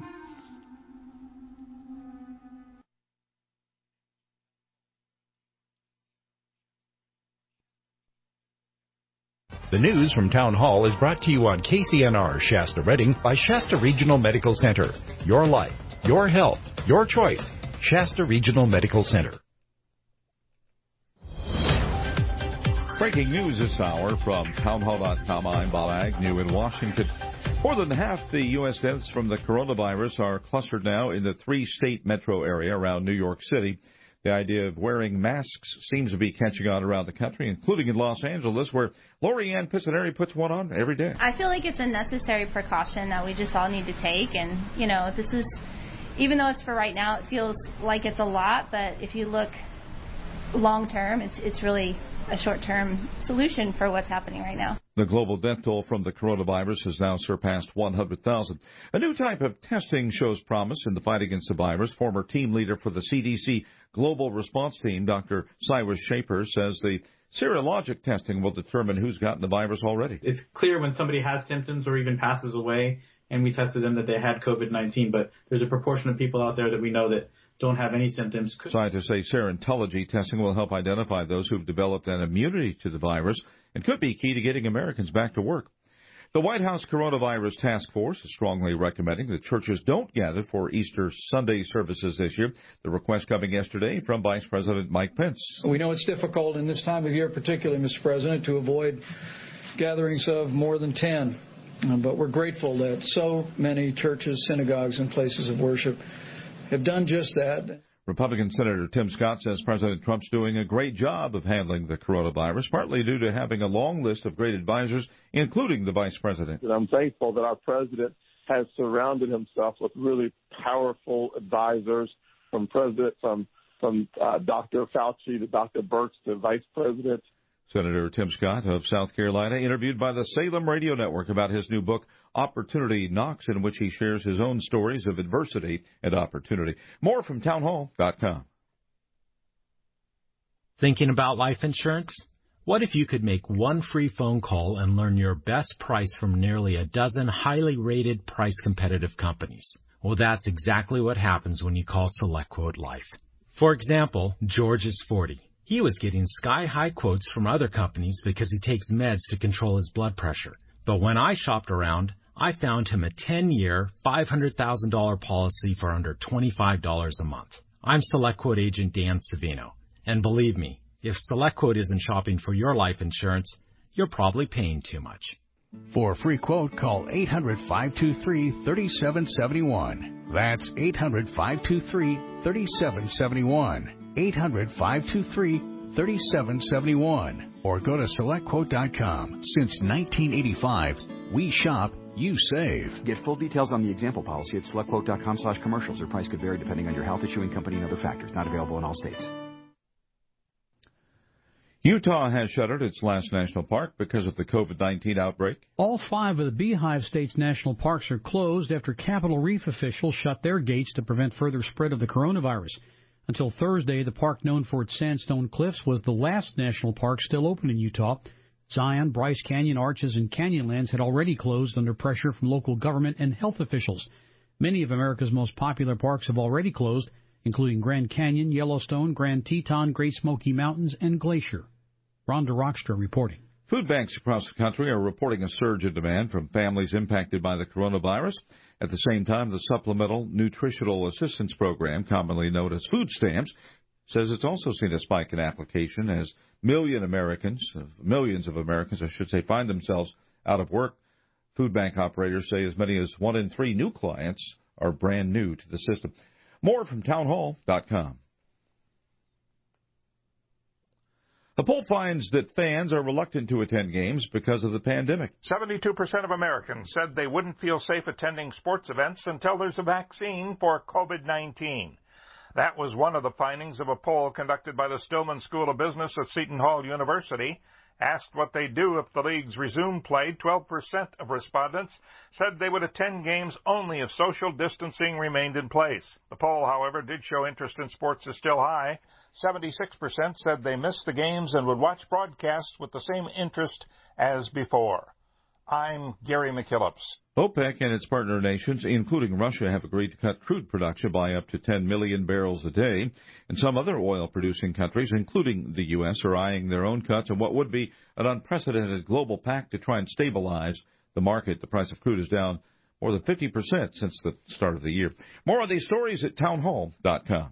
The news from Town Hall is brought to you on K C N R Shasta Redding by Shasta Regional Medical Center. Your life, your health, your choice. Shasta Regional Medical Center. Breaking news this hour from townhall dot com. I'm Bob Agnew in Washington. More than half the U S deaths from the coronavirus are clustered now in the three-state metro area around New York City. The idea of wearing masks seems to be catching on around the country, including in Los Angeles, where Lori Ann Piscineri puts one on every day. I feel like it's a necessary precaution that we just all need to take. And, you know, this is, even though it's for right now, it feels like it's a lot. But if you look long term, it's it's really a short-term solution for what's happening right now. The global death toll from the coronavirus has now surpassed one hundred thousand. A new type of testing shows promise in the fight against the virus. Former team leader for the C D C Global Response Team, Doctor Cyrus Shaper, says the serologic testing will determine who's gotten the virus already. It's clear when somebody has symptoms or even passes away and we tested them that they had COVID nineteen, but there's a proportion of people out there that we know that don't have any symptoms. Scientists say serology testing will help identify those who've developed an immunity to the virus and could be key to getting Americans back to work. The White House Coronavirus Task Force is strongly recommending that churches don't gather for Easter Sunday services this year. The request coming yesterday from Vice President Mike Pence. We know it's difficult in this time of year, particularly, Mister President, to avoid gatherings of more than ten. But we're grateful that so many churches, synagogues, and places of worship have done just that. Republican Senator Tim Scott says President Trump's doing a great job of handling the coronavirus, partly due to having a long list of great advisors, including the vice president. And I'm thankful that our president has surrounded himself with really powerful advisors, from president, from from uh, Doctor Fauci to Doctor Birx to vice president. Senator Tim Scott of South Carolina, interviewed by the Salem Radio Network about his new book, Opportunity Knocks, in which he shares his own stories of adversity and opportunity. More from townhall dot com. Thinking about life insurance? What if you could make one free phone call and learn your best price from nearly a dozen highly rated, price-competitive companies? Well, that's exactly what happens when you call SelectQuote Life. For example, George is forty. He was getting sky-high quotes from other companies because he takes meds to control his blood pressure. But when I shopped around, I found him a ten-year, five hundred thousand dollars policy for under twenty-five dollars a month. I'm SelectQuote agent Dan Savino. And believe me, if SelectQuote isn't shopping for your life insurance, you're probably paying too much. For a free quote, call eight hundred, five two three, three seven seven one. That's eight hundred, five two three, three seven seven one. eight hundred, five two three, three seven seven one. Or go to select quote dot com. Since nineteen eighty-five, we shop, you save. Get full details on the example policy at select quote dot com slash commercials. Your price could vary depending on your health, issuing company, and other factors. Not available in all states. Utah has shuttered its last national park because of the COVID nineteen outbreak. All five of the Beehive State's national parks are closed after Capitol Reef officials shut their gates to prevent further spread of the coronavirus. Until Thursday, the park known for its sandstone cliffs was the last national park still open in Utah. Zion, Bryce Canyon, Arches, and Canyonlands had already closed under pressure from local government and health officials. Many of America's most popular parks have already closed, including Grand Canyon, Yellowstone, Grand Teton, Great Smoky Mountains, and Glacier. Rhonda Rockstra reporting. Food banks across the country are reporting a surge in demand from families impacted by the coronavirus. At the same time, the Supplemental Nutritional Assistance Program, commonly known as food stamps, says it's also seen a spike in application as million Americans, millions of Americans, I should say, find themselves out of work. Food bank operators say as many as one in three new clients are brand new to the system. More from town hall dot com. A poll finds that fans are reluctant to attend games because of the pandemic. seventy-two percent of Americans said they wouldn't feel safe attending sports events until there's a vaccine for COVID nineteen. That was one of the findings of a poll conducted by the Stillman School of Business at Seton Hall University. Asked what they'd do if the leagues resumed play, twelve percent of respondents said they would attend games only if social distancing remained in place. The poll, however, did show interest in sports is still high. seventy-six percent said they missed the games and would watch broadcasts with the same interest as before. I'm Gary McKillips. OPEC and its partner nations, including Russia, have agreed to cut crude production by up to ten million barrels a day. And some other oil-producing countries, including the U S, are eyeing their own cuts in what would be an unprecedented global pact to try and stabilize the market. The price of crude is down more than fifty percent since the start of the year. More on these stories at town hall dot com.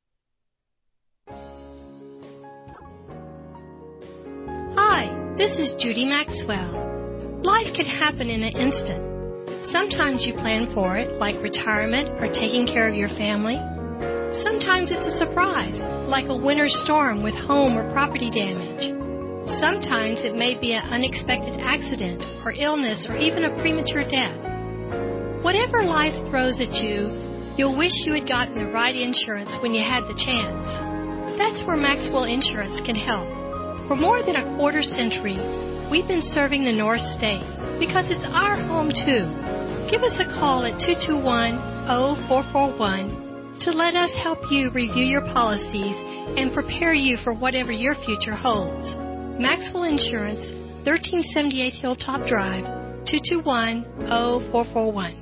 Hi, this is Judy Maxwell. Life can happen in an instant. Sometimes you plan for it, like retirement or taking care of your family. Sometimes it's a surprise, like a winter storm with home or property damage. Sometimes it may be an unexpected accident or illness or even a premature death. Whatever life throws at you, you'll wish you had gotten the right insurance when you had the chance. That's where Maxwell Insurance can help. For more than a quarter century, we've been serving the North State because it's our home, too. Give us a call at two two one, zero four four one to let us help you review your policies and prepare you for whatever your future holds. Maxwell Insurance, thirteen seventy-eight Hilltop Drive, two two one, zero four four one.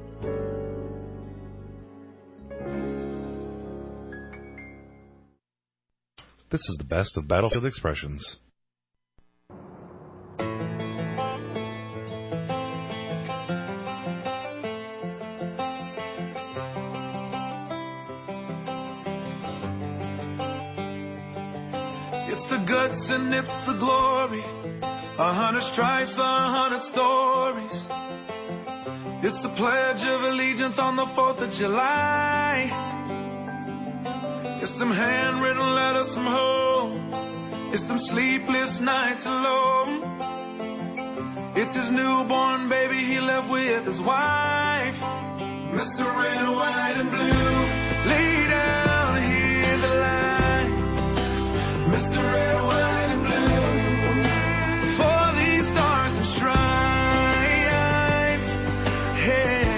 This is the best of Battlefield Expressions. It's the guts and it's the glory. A hundred stripes, a hundred stories. It's the Pledge of Allegiance on the fourth of July. It's them handwritten letters from home. It's them sleepless nights alone. It's his newborn baby he left with his wife. Mister Red, White, and Blue, lay down, hear the line. Mister Red, White, and Blue, for these stars and stripes. Hey.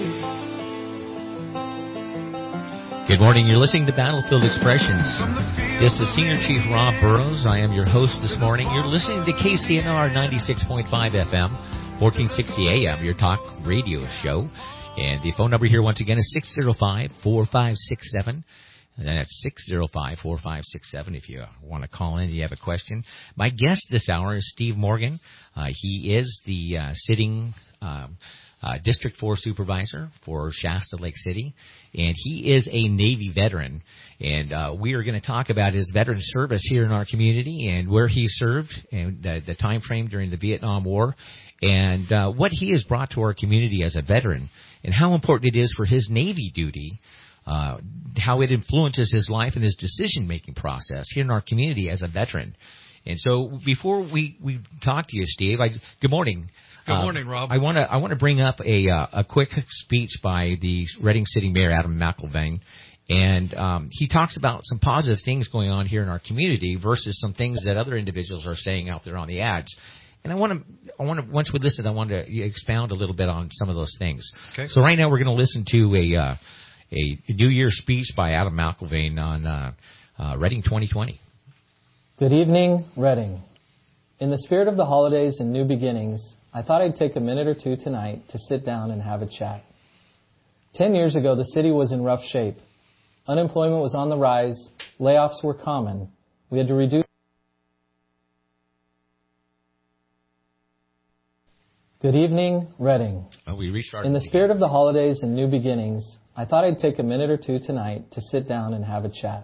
Good morning. You're listening to Battlefield Expressions. This is Senior Chief Rob Burrows. I am your host this morning. You're listening to K C N R ninety-six point five F M, fourteen sixty A M, your talk radio show. And the phone number here once again is six oh five, four five six seven. And that's six oh five, four five six seven if you want to call in, if you have a question. My guest this hour is Steve Morgan. Uh, he is the uh, sitting... Uh, uh, District four Supervisor for Shasta Lake City, and he is a Navy veteran. And uh, we are going to talk about his veteran service here in our community and where he served and the, the time frame during the Vietnam War and uh, what he has brought to our community as a veteran and how important it is for his Navy duty, uh, how it influences his life and his decision-making process here in our community as a veteran. And so before we, we talk to you, Steve, I, good morning. Good morning, Rob. Uh, I want to I want to bring up a uh, a quick speech by the Reading City Mayor Adam McElvain, and um, he talks about some positive things going on here in our community versus some things that other individuals are saying out there on the ads. And I want to I want to once we listen, I want to expound a little bit on some of those things. Okay. So right now we're going to listen to a uh, a New Year's speech by Adam McElvain on uh, uh, Reading twenty twenty. Good evening, Reading. In the spirit of the holidays and new beginnings, I thought I'd take a minute or two tonight to sit down and have a chat. Ten years ago, the city was in rough shape. Unemployment was on the rise. Layoffs were common. We had to reduce... Good evening, Reading. Oh, we restarted. In the spirit of the holidays and new beginnings, I thought I'd take a minute or two tonight to sit down and have a chat.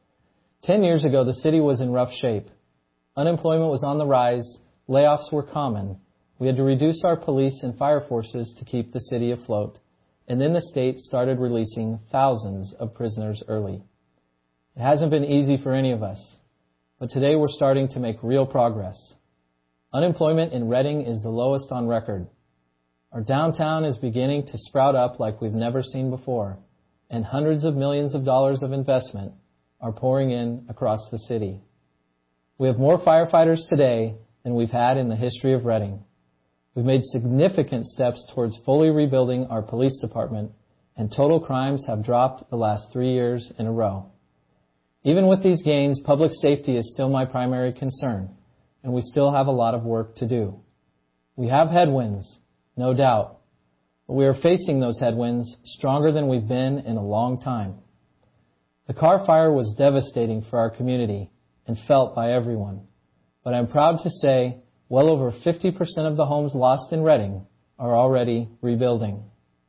Ten years ago, the city was in rough shape. Unemployment was on the rise. Layoffs were common. We had to reduce our police and fire forces to keep the city afloat. And then the state started releasing thousands of prisoners early. It hasn't been easy for any of us. But today we're starting to make real progress. Unemployment in Reading is the lowest on record. Our downtown is beginning to sprout up like we've never seen before. And hundreds of millions of dollars of investment are pouring in across the city. We have more firefighters today than we've had in the history of Reading. We've made significant steps towards fully rebuilding our police department, and total crimes have dropped the last three years in a row. Even with these gains, public safety is still my primary concern, and we still have a lot of work to do. We have headwinds, no doubt, but we are facing those headwinds stronger than we've been in a long time. The Carr fire was devastating for our community and felt by everyone. But I'm proud to say well over fifty percent of the homes lost in Reading are already rebuilding.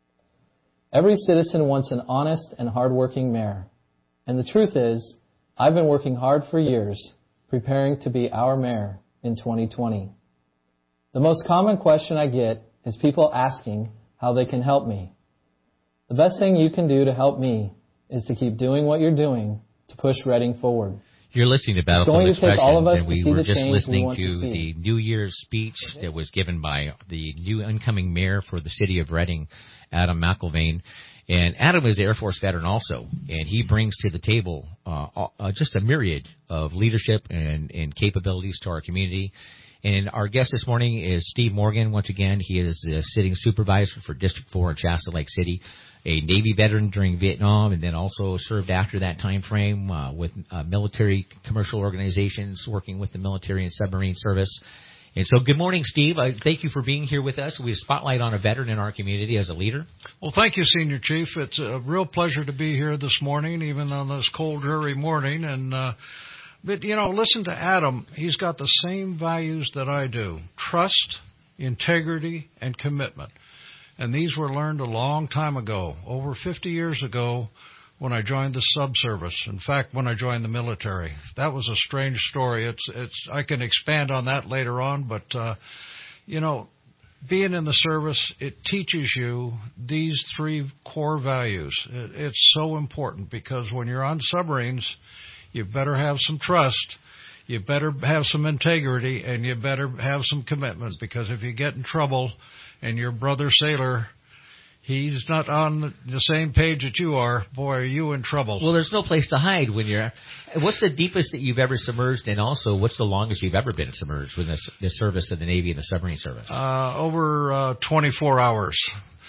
Every citizen wants an honest and hardworking mayor. And the truth is, I've been working hard for years preparing to be our mayor in twenty twenty. The most common question I get is people asking how they can help me. The best thing you can do to help me is to keep doing what you're doing to push Reading forward. You're listening to Battlefield Expressions, all of us and we to were the just listening we to, to the New Year's speech that was given by the new incoming mayor for the city of Reading, Adam McElvain. And Adam is an Air Force veteran also, and he brings to the table uh, uh, just a myriad of leadership and, and capabilities to our community. And our guest this morning is Steve Morgan. Once again, he is the sitting supervisor for District four in Shasta Lake City, a Navy veteran during Vietnam, and then also served after that time frame uh, with uh, military commercial organizations, working with the military and submarine service. And so good morning, Steve. I thank you for being here with us. We have spotlight on a veteran in our community as a leader. Well, thank you, Senior Chief. It's a real pleasure to be here this morning, even on this cold, dreary morning. And uh, But, you know, listen to Adam. He's got the same values that I do: trust, integrity, and commitment. And these were learned a long time ago, over fifty years ago, when I joined the subservice. In fact, when I joined the military. That was a strange story. It's, it's, I can expand on that later on, but, uh, you know, being in the service, it teaches you these three core values. It, it's so important because when you're on submarines, you better have some trust, you better have some integrity, and you better have some commitment, because if you get in trouble and your brother sailor, he's not on the same page that you are, boy, are you in trouble. Well, there's no place to hide when you're... What's the deepest that you've ever submerged, and also what's the longest you've ever been submerged with the, the service of the Navy and the submarine service? Uh, over uh, twenty-four hours.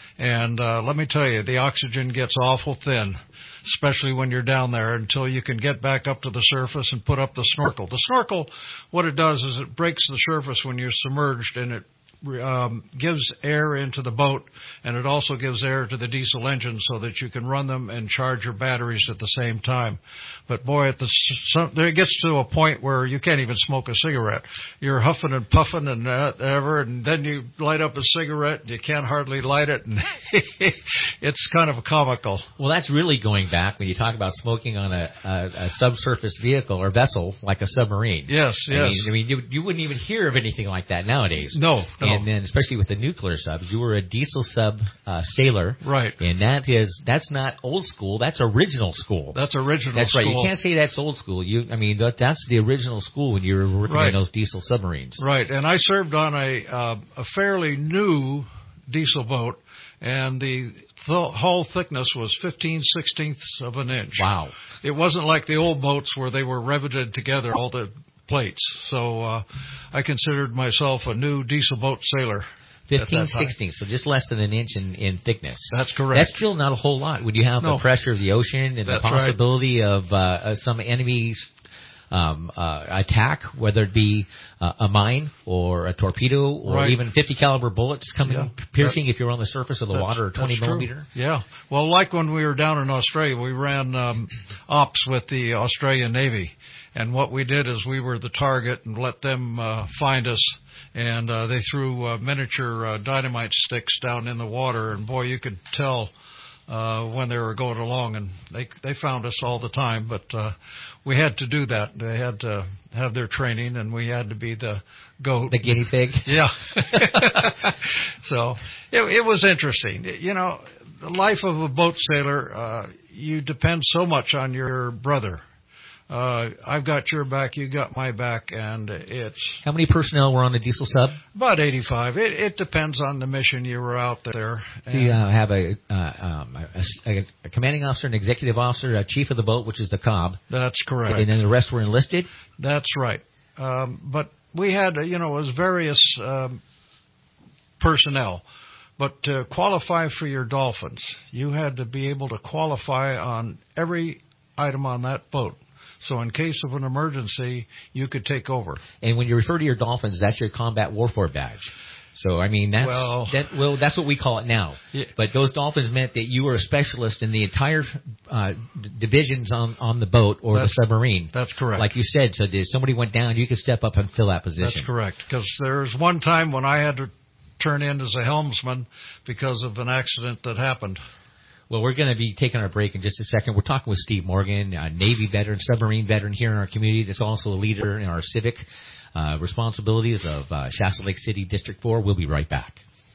And uh, let me tell you, the oxygen gets awful thin, especially when you're down there, until you can get back up to the surface and put up the snorkel. The snorkel, what it does is it breaks the surface when you're submerged, and it um, gives air into the boat, and it also gives air to the diesel engine so that you can run them and charge your batteries at the same time. But boy, at the some, there it gets to a point where you can't even smoke a cigarette. You're huffing and puffing and uh, ever, and then you light up a cigarette, and you can't hardly light it, and it's kind of comical. Well, that's really going back when you talk about smoking on a, a, a subsurface vehicle or vessel like a submarine. Yes, I yes. Mean, I mean, you, you wouldn't even hear of anything like that nowadays. No, no. And then, especially with the nuclear subs, you were a diesel sub uh, sailor, right? And that is that's not old school. That's original school. That's original. That's school. right. You can't say that's old school. You, I mean, that, that's the original school when you were working right. on those diesel submarines. Right. And I served on a uh, a fairly new diesel boat, and the th- hull thickness was fifteen sixteenths of an inch. Wow. It wasn't like the old boats where they were riveted together, all the plates. So uh, I considered myself a new diesel boat sailor. fifteen sixteenths, so just less than an inch in, in thickness. That's correct. That's still not a whole lot when you have no. the pressure of the ocean and That's the possibility right. of uh, some enemy's um, uh, attack, whether it be uh, a mine or a torpedo or right. even fifty caliber bullets coming yeah. piercing that, if you're on the surface of the water or twenty millimeter. Yeah. Well, like when we were down in Australia, we ran um, ops with the Australian Navy, and what we did is we were the target and let them uh, find us. And uh, they threw uh, miniature uh, dynamite sticks down in the water, and boy, you could tell uh, when they were going along, and they they found us all the time. But uh, we had to do that. They had to have their training, and we had to be the goat, the guinea pig. Yeah. So it, it was interesting. You know, the life of a boat sailor, uh, you depend so much on your brother. Uh, I've got your back, you got my back, and it's... How many personnel were on the diesel sub? About eighty-five. It, it depends on the mission you were out there. So you uh, have a, uh, um, a, a commanding officer, an executive officer, a chief of the boat, which is the cob. That's correct. And then the rest were enlisted? That's right. Um, but we had, you know, it was various um, personnel. But to qualify for your Dolphins, you had to be able to qualify on every item on that boat. So in case of an emergency, you could take over. And when you refer to your Dolphins, that's your combat warfare badge. So, I mean, that's, well, that, well, that's what we call it now. Yeah. But those Dolphins meant that you were a specialist in the entire uh, d- divisions on, on the boat or that's, the submarine. That's correct. Like you said, so if somebody went down, you could step up and fill that position. That's correct. Because there was one time when I had to turn in as a helmsman because of an accident that happened. Well, we're going to be taking our break in just a second. We're talking with Steve Morgan, a Navy veteran, submarine veteran here in our community that's also a leader in our civic uh, responsibilities of uh, Shasta Lake City District four. We'll be right back.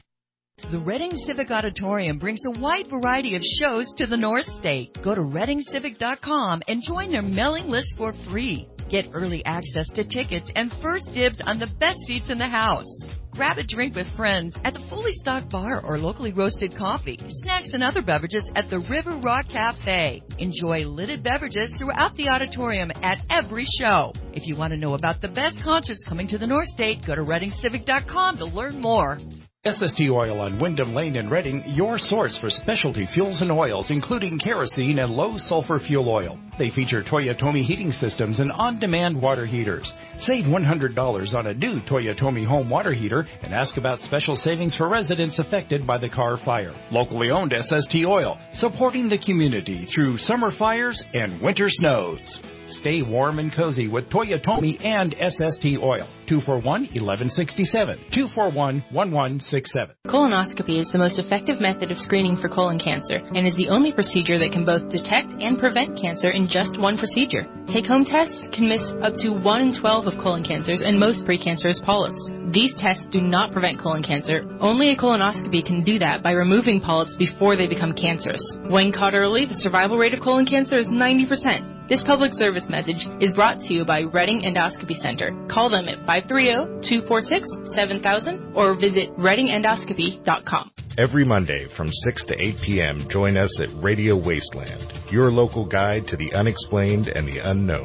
The Reading Civic Auditorium brings a wide variety of shows to the North State. Go to reading civic dot com and join their mailing list for free. Get early access to tickets and first dibs on the best seats in the house. Grab a drink with friends at the fully stocked bar or locally roasted coffee, snacks, and other beverages at the River Rock Cafe. Enjoy lidded beverages throughout the auditorium at every show. If you want to know about the best concerts coming to the North State, go to reading civic dot com to learn more. S S T Oil on Wyndham Lane in Reading, your source for specialty fuels and oils, including kerosene and low-sulfur fuel oil. They feature Toyotomi heating systems and on-demand water heaters. Save one hundred dollars on a new Toyotomi home water heater and ask about special savings for residents affected by the Carr fire. Locally owned S S T Oil, supporting the community through summer fires and winter snows. Stay warm and cozy with Toyotomi and S S T Oil. two four one, one one six seven. two four one, one one six seven. Colonoscopy is the most effective method of screening for colon cancer and is the only procedure that can both detect and prevent cancer in just one procedure. Take-home tests can miss up to one in twelve of colon cancers and most precancerous polyps. These tests do not prevent colon cancer. Only a colonoscopy can do that by removing polyps before they become cancerous. When caught early, the survival rate of colon cancer is ninety percent. This public service message is brought to you by Reading Endoscopy Center. Call them at five three zero, two four six, seven thousand or visit reading endoscopy dot com. Every Monday from six to eight p.m., join us at Radio Wasteland, your local guide to the unexplained and the unknown.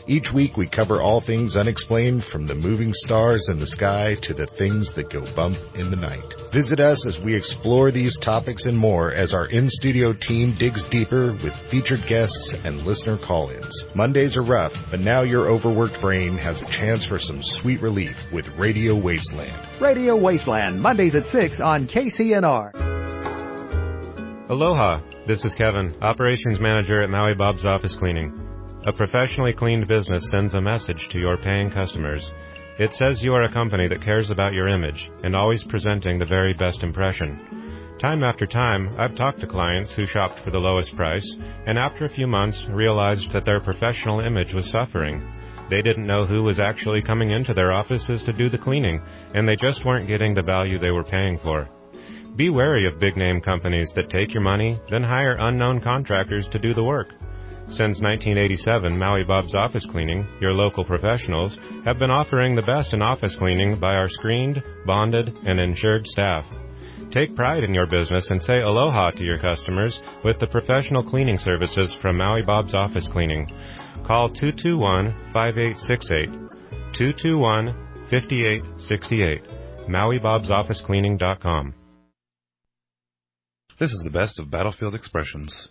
Each week we cover all things unexplained, from the moving stars in the sky to the things that go bump in the night. Visit us as we explore these topics and more as our in-studio team digs deeper with featured guests and listener call-ins. Mondays are rough, but now your overworked brain has a chance for some sweet relief with Radio Wasteland. Radio Wasteland, Mondays at six on K C N R. Aloha, this is Kevin, Operations Manager at Maui Bob's Office Cleaning. A professionally cleaned business sends a message to your paying customers. It says you are a company that cares about your image and always presenting the very best impression. Time after time, I've talked to clients who shopped for the lowest price and after a few months realized that their professional image was suffering. They didn't know who was actually coming into their offices to do the cleaning, and they just weren't getting the value they were paying for. Be wary of big-name companies that take your money, then hire unknown contractors to do the work. Since nineteen eighty-seven, Maui Bob's Office Cleaning, your local professionals, have been offering the best in office cleaning by our screened, bonded, and insured staff. Take pride in your business and say aloha to your customers with the professional cleaning services from Maui Bob's Office Cleaning. Call two two one, five eight six eight, two two one, five eight six eight, Maui Bob's Office Cleaning dot com. This is the best of Battlefield Expressions.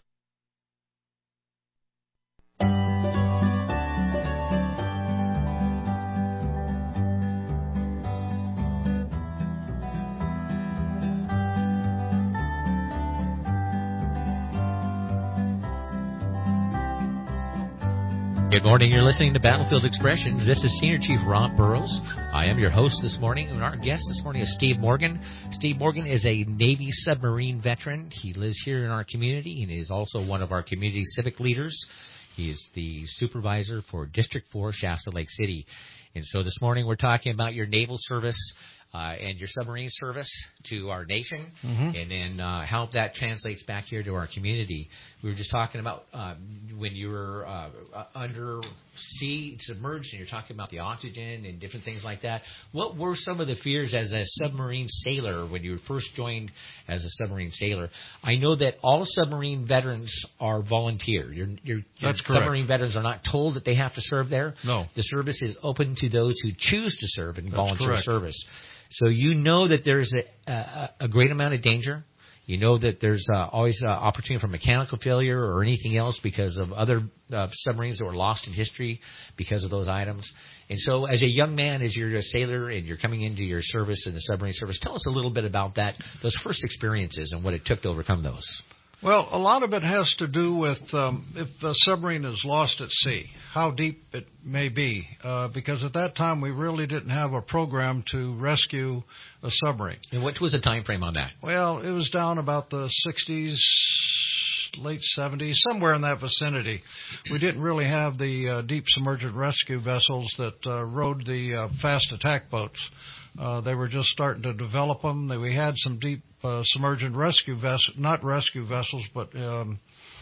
Good morning. You're listening to Battlefield Expressions. This is Senior Chief Rob Burrows. I am your host this morning, and our guest this morning is Steve Morgan. Steve Morgan is a Navy submarine veteran. He lives here in our community and is also one of our community civic leaders. He is the supervisor for District four, Shasta Lake City. And so this morning we're talking about your naval service uh, and your submarine service to our nation, mm-hmm. and then uh, how that translates back here to our community. We were just talking about uh, when you were uh, under sea, submerged, and you're talking about the oxygen and different things like that. What were some of the fears as a submarine sailor when you first joined as a submarine sailor? I know that all submarine veterans are volunteer. You're, you're, That's your correct. Submarine veterans are not told that they have to serve there. No. The service is open to those who choose to serve in That's volunteer correct. service. So you know that there's a, a, a great amount of danger. You know that there's uh, always uh, opportunity for mechanical failure or anything else because of other uh, submarines that were lost in history because of those items. And so as a young man, as you're a sailor and you're coming into your service in the submarine service, tell us a little bit about that, those first experiences and what it took to overcome those. Well, a lot of it has to do with um, if a submarine is lost at sea, how deep it may be, uh, because at that time we really didn't have a program to rescue a submarine. And what was the time frame on that? Well, it was down about the sixties, late seventies, somewhere in that vicinity. We didn't really have the uh, deep submergent rescue vessels that uh, rode the uh, fast attack boats. Uh, they were just starting to develop them. We had some deep uh, submergent rescue vessels, not rescue vessels, but um,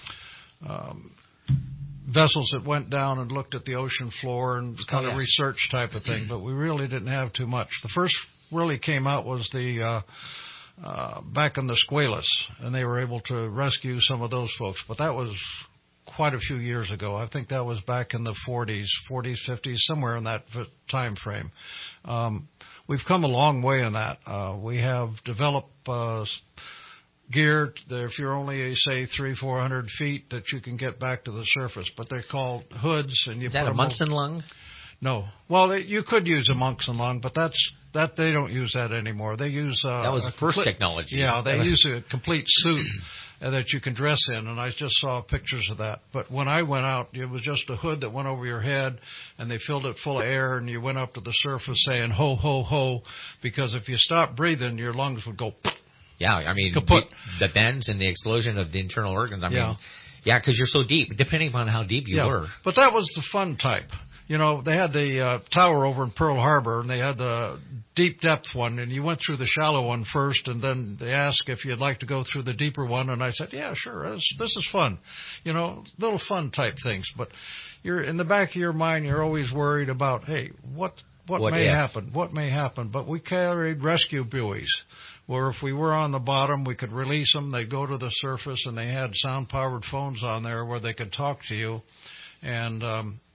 um, vessels that went down and looked at the ocean floor and kind oh, of yes. research type of thing. But we really didn't have too much. The first really came out was the uh, uh, back in the Squalus, and they were able to rescue some of those folks. But that was quite a few years ago. I think that was back in the forties, forties, fifties, somewhere in that time frame. Um, we've come a long way in that. Uh, we have developed uh, gear that if you're only, say, three, four hundred feet, that you can get back to the surface. But they're called hoods, and you Is put that a them Munson lung? No. Well, it, you could use a Munson lung, but that's that they don't use that anymore. They use uh, that was the first compli- technology. Yeah, they use a complete suit that you can dress in, and I just saw pictures of that. But when I went out, it was just a hood that went over your head, and they filled it full of air, and you went up to the surface saying, ho, ho, ho, because if you stopped breathing, your lungs would go. Yeah, I mean, kaput. The, the bends and the explosion of the internal organs, I mean, Yeah. yeah, because you're so deep, depending upon how deep you yeah. were. But that was the fun type. You know, they had the uh, tower over in Pearl Harbor, and they had the deep depth one, and you went through the shallow one first, and then they asked if you'd like to go through the deeper one, and I said, yeah, sure, this, this is fun. You know, little fun type things. But you're in the back of your mind, you're always worried about, hey, what what, What may if? happen? What may happen? But we carried rescue buoys, where if we were on the bottom, we could release them. They'd go to the surface, and they had sound-powered phones on there where they could talk to you. And um,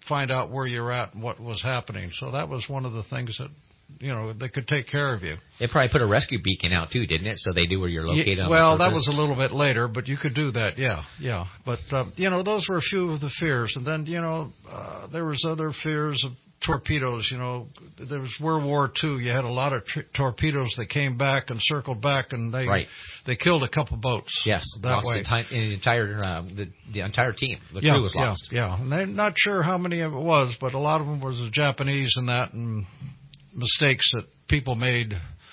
find out where you're at and what was happening. So that was one of the things that, you know, they could take care of you. They probably put a rescue beacon out too, didn't it? So they knew where you're located. Yeah, on well, the that was a little bit later, but you could do that. Yeah, yeah. But uh, you know, those were a few of the fears, and then you know, uh, there was other fears of torpedoes. You know, there was World War Two. You had a lot of tr- torpedoes that came back and circled back, and they right. they killed a couple boats. Yes, that lost way. The, time, the entire uh, the, the entire team. The yeah, crew was yeah, lost. Yeah, and they're not sure how many of it was, but a lot of them was the Japanese and that, and mistakes that people made.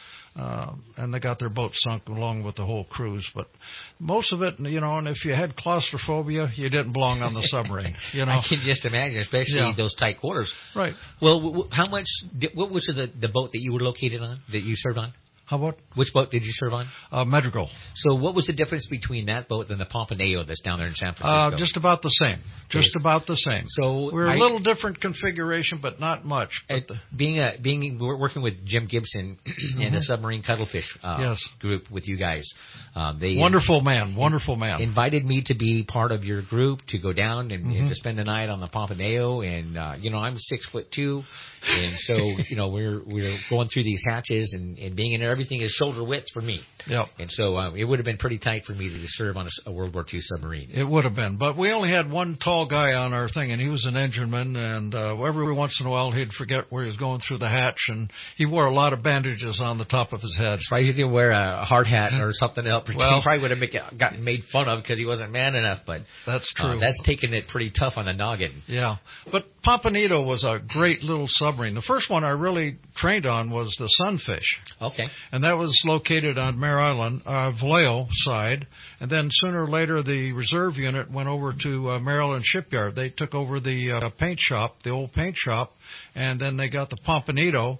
Uh, and they got their boat sunk along with the whole cruise. But most of it, you know, and if you had claustrophobia, you didn't belong on the submarine. You know, I can just imagine, especially yeah. those tight quarters. Right. Well, w- w- how much? Did, what was the the boat that you were located on? That you served on? How what? Which boat did you serve on? Uh, Madrigal. So what was the difference between that boat and the Pompaneo that's down there in San Francisco? Uh, just about the same. Just okay. about the same. So we're I, a little different configuration, but not much. But the, being a being we're working with Jim Gibson mm-hmm. and the Submarine Cuttlefish uh, yes. group with you guys. Um, they wonderful man, wonderful man. Invited me to be part of your group to go down and, mm-hmm. and to spend the night on the Pompaneo, and uh, you know I'm six foot two, and so you know we're we're going through these hatches and, and being in there, everything is shoulder width for me. Yep. And so uh, it would have been pretty tight for me to serve on a, a World War Two submarine. It would have been, but we only had one tall guy on our thing, and he was an engineman, and uh, every once in a while he'd forget where he was going through the hatch, and he wore a lot of bandages on the top of his head. Surprised he didn't wear a hard hat or something else. Well, he probably would have make, gotten made fun of because he wasn't man enough, but that's true. Uh, that's taking it pretty tough on the noggin. Yeah, but Pompanito was a great little submarine. The first one I really trained on was the Sunfish. Okay. And that was located on Mare Island, uh, Vallejo side, and then sooner or later the reserve unit went over to uh, Maryland Shipyard. They took over the uh, paint shop, the old paint shop, and then they got the Pompanito,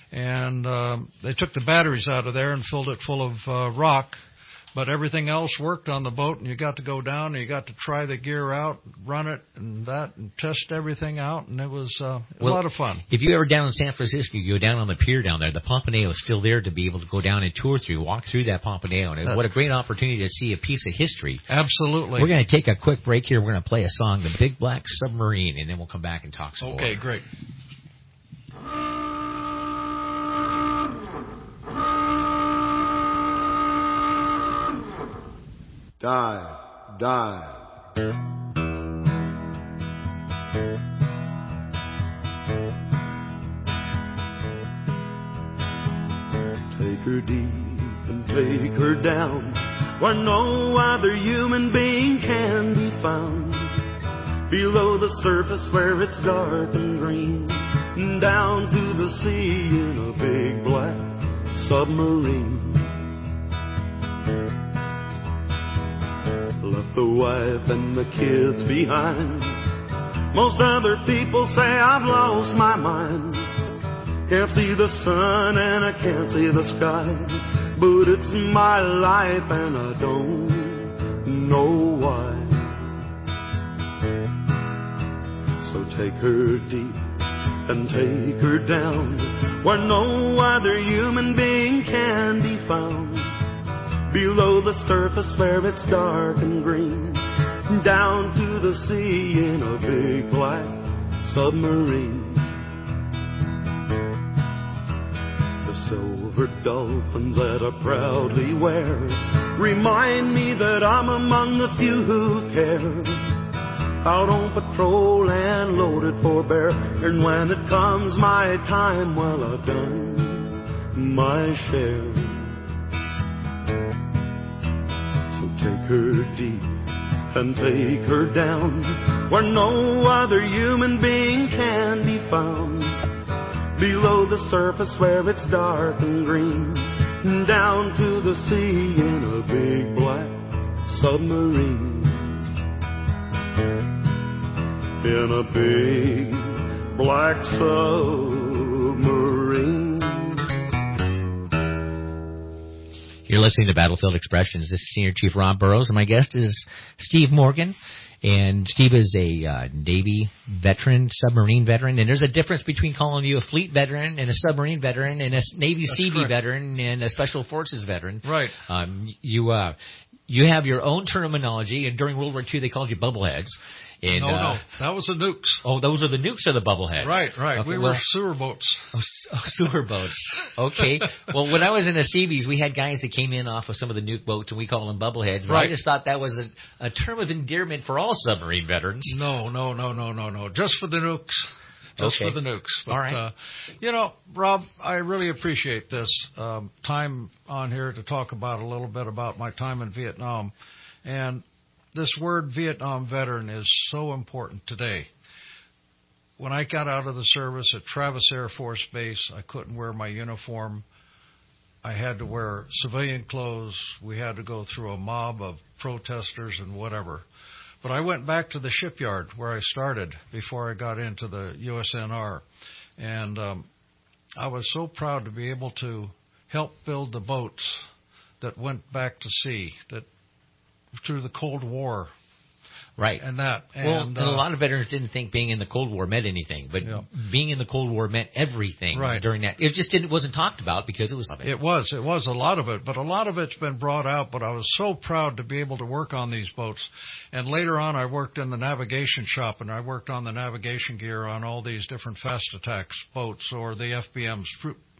and um, they took the batteries out of there and filled it full of uh, rock. But everything else worked on the boat, and you got to go down, and you got to try the gear out, run it, and that, and test everything out, and it was uh, a well, lot of fun. If you ever down in San Francisco, you go down on the pier down there, the Pompaneo is still there to be able to go down and tour through, walk through that Pompaneo, and That's, what a great opportunity to see a piece of history. Absolutely. We're going to take a quick break here. We're going to play a song, The Big Black Submarine, and then we'll come back and talk some more. Okay, great. Dive, dive. Take her deep and take her down where no other human being can be found. Below the surface where it's dark and green, down to the sea in a big black submarine. Left the wife and the kids behind. Most other people say I've lost my mind. Can't see the sun and I can't see the sky, but it's my life and I don't know why. So take her deep and take her down where no other human being can be found. Below the surface where it's dark and green, down to the sea in a big black submarine. The silver dolphins that I proudly wear remind me that I'm among the few who care. Out on patrol and loaded for bear, and when it comes my time, well, I've done my share. Take her deep and take her down where no other human being can be found. Below the surface where it's dark and green, down to the sea in a big black submarine. In a big black submarine. You're listening to Battlefield Expressions. This is Senior Chief Rob Burrows, and my guest is Steve Morgan. And Steve is a uh, Navy veteran, submarine veteran, and there's a difference between calling you a fleet veteran and a submarine veteran and a Navy That's C V correct. veteran and a Special Forces veteran. Right. Um, you uh, you have your own terminology, and during World War Two they called you bubbleheads. In, no, uh, no, that was the nukes. Oh, those are the nukes of the bubbleheads. Right, right. Okay, we well, were sewer boats. Oh, oh, sewer boats. Okay. Well, when I was in the Seabees, we had guys that came in off of some of the nuke boats, and we call them bubbleheads. But right. I just thought that was a, a term of endearment for all submarine veterans. No, no, no, no, no, no. Just for the nukes. Just okay. for the nukes. But, all right. Uh, you know, Rob, I really appreciate this um, time on here to talk about a little bit about my time in Vietnam. And this word Vietnam veteran is so important today. When I got out of the service at Travis Air Force Base, I couldn't wear my uniform. I had to wear civilian clothes. We had to go through a mob of protesters and whatever. But I went back to the shipyard where I started before I got into the U S N R. And um, I was so proud to be able to help build the boats that went back to sea, that through the Cold War. Right. And that. And, well, and uh, a lot of veterans didn't think being in the Cold War meant anything, but yeah. being in the Cold War meant everything right. during that. It just didn't, wasn't talked about because it was. It was. It was a lot of it, but a lot of it's been brought out, but I was so proud to be able to work on these boats. And later on, I worked in the navigation shop, and I worked on the navigation gear on all these different fast attacks boats or the F B Ms,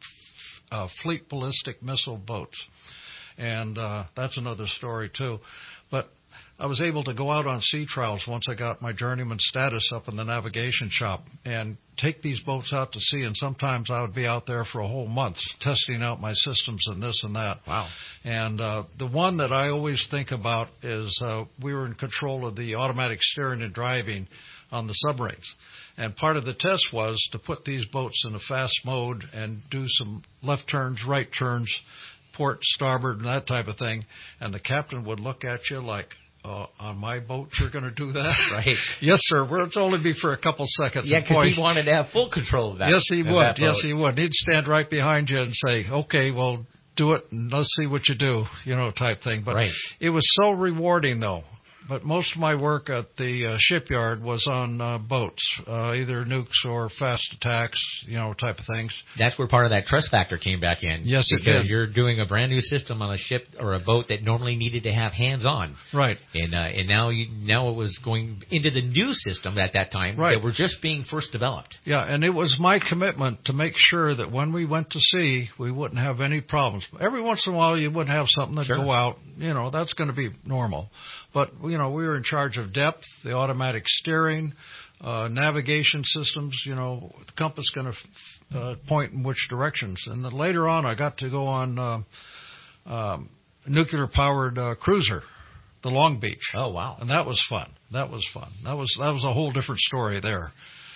uh, Fleet Ballistic Missile boats. And uh, that's another story, too. But I was able to go out on sea trials once I got my journeyman status up in the navigation shop and take these boats out to sea. And sometimes I would be out there for a whole month testing out my systems and this and that. Wow. And uh, the one that I always think about is uh, we were in control of the automatic steering and driving on the submarines. And part of the test was to put these boats in a fast mode and do some left turns, right turns, port, starboard, and that type of thing. And the captain would look at you like, Uh, on my boat, you're going to do that? Right. Yes, sir. Well, it's only be for a couple seconds. Yeah, because he wanted to have full control of that. Yes, he would. Yes, he would. He'd stand right behind you and say, okay, well, do it, and let's see what you do, you know, type thing. But right. It was so rewarding, though. But most of my work at the uh, shipyard was on uh, boats, uh, either nukes or fast attacks, you know, type of things. That's where part of that trust factor came back in. Yes, it did. Because you're doing a brand new system on a ship or a boat that normally needed to have hands on. Right. And uh, and now you now it was going into the new system at that time right. that were just being first developed. Yeah, and it was my commitment to make sure that when we went to sea, we wouldn't have any problems. Every once in a while, you would have something that sure. go out. You know, that's going to be normal. But, you know, we were in charge of depth, the automatic steering, uh, navigation systems, you know, the compass going to uh, point in which directions. And then later on, I got to go on uh, um, nuclear-powered uh, cruiser, the Long Beach. Oh, wow. And that was fun. That was fun. That was that was a whole different story there.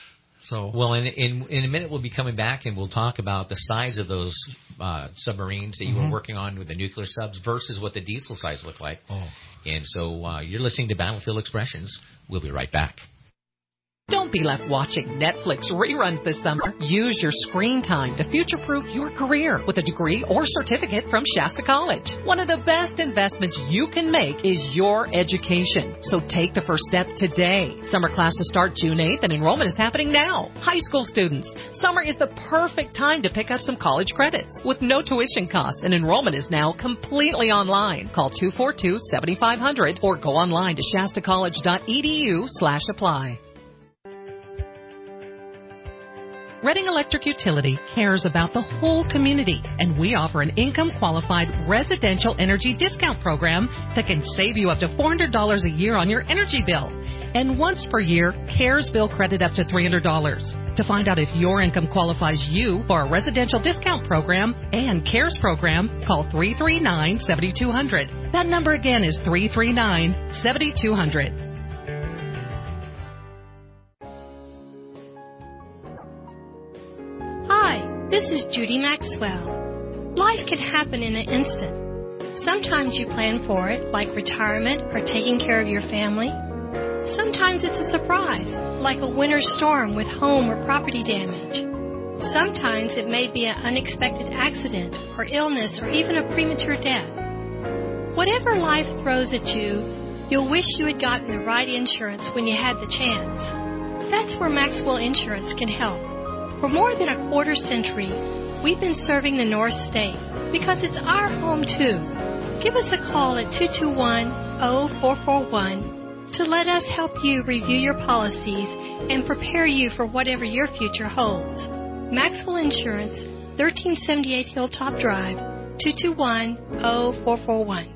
So well, in, in in a minute we'll be coming back and we'll talk about the size of those uh, submarines that you mm-hmm. were working on with the nuclear subs versus what the diesel size looked like. Oh. And so uh, you're listening to Battlefield Expressions. We'll be right back. Don't be left watching Netflix reruns this summer. Use your screen time to future-proof your career with a degree or certificate from Shasta College. One of the best investments you can make is your education. So take the first step today. Summer classes start June eighth and enrollment is happening now. High school students, summer is the perfect time to pick up some college credits with no tuition costs, and enrollment is now completely online. Call two four two, seven five zero zero or go online to shasta college dot e d u slash apply. Reading Electric Utility cares about the whole community, and we offer an income-qualified residential energy discount program that can save you up to four hundred dollars a year on your energy bill. And once per year, CARES bill credit up to three hundred dollars. To find out if your income qualifies you for a residential discount program and CARES program, call three three nine, seven two zero zero. That number again is three three nine, seven two zero zero. This is Judy Maxwell. Life can happen in an instant. Sometimes you plan for it, like retirement or taking care of your family. Sometimes it's a surprise, like a winter storm with home or property damage. Sometimes it may be an unexpected accident or illness or even a premature death. Whatever life throws at you, you'll wish you had gotten the right insurance when you had the chance. That's where Maxwell Insurance can help. For more than a quarter century, we've been serving the North State because it's our home, too. Give us a call at two two one, zero four four one. to let us help you review your policies and prepare you for whatever your future holds. Maxwell Insurance, thirteen seventy-eight Hilltop Drive, two two one, zero four four one.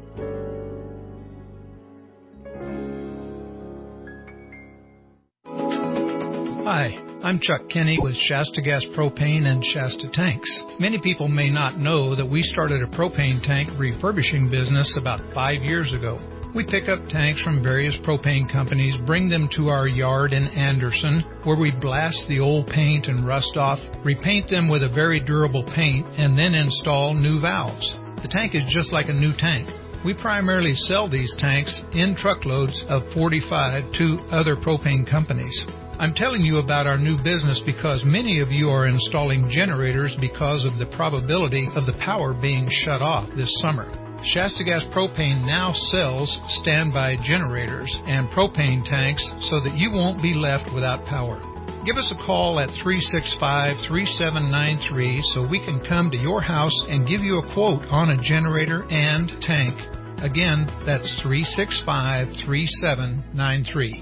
Hi, I'm Chuck Kenny with Shasta Gas Propane and Shasta Tanks. Many people may not know that we started a propane tank refurbishing business about five years ago. We pick up tanks from various propane companies, bring them to our yard in Anderson, where we blast the old paint and rust off, repaint them with a very durable paint, and then install new valves. The tank is just like a new tank. We primarily sell these tanks in truckloads of forty-five to other propane companies. I'm telling you about our new business because many of you are installing generators because of the probability of the power being shut off this summer. Shasta Gas Propane now sells standby generators and propane tanks so that you won't be left without power. Give us a call at three six five, three seven nine three so we can come to your house and give you a quote on a generator and tank. Again, that's three six five, three seven nine three.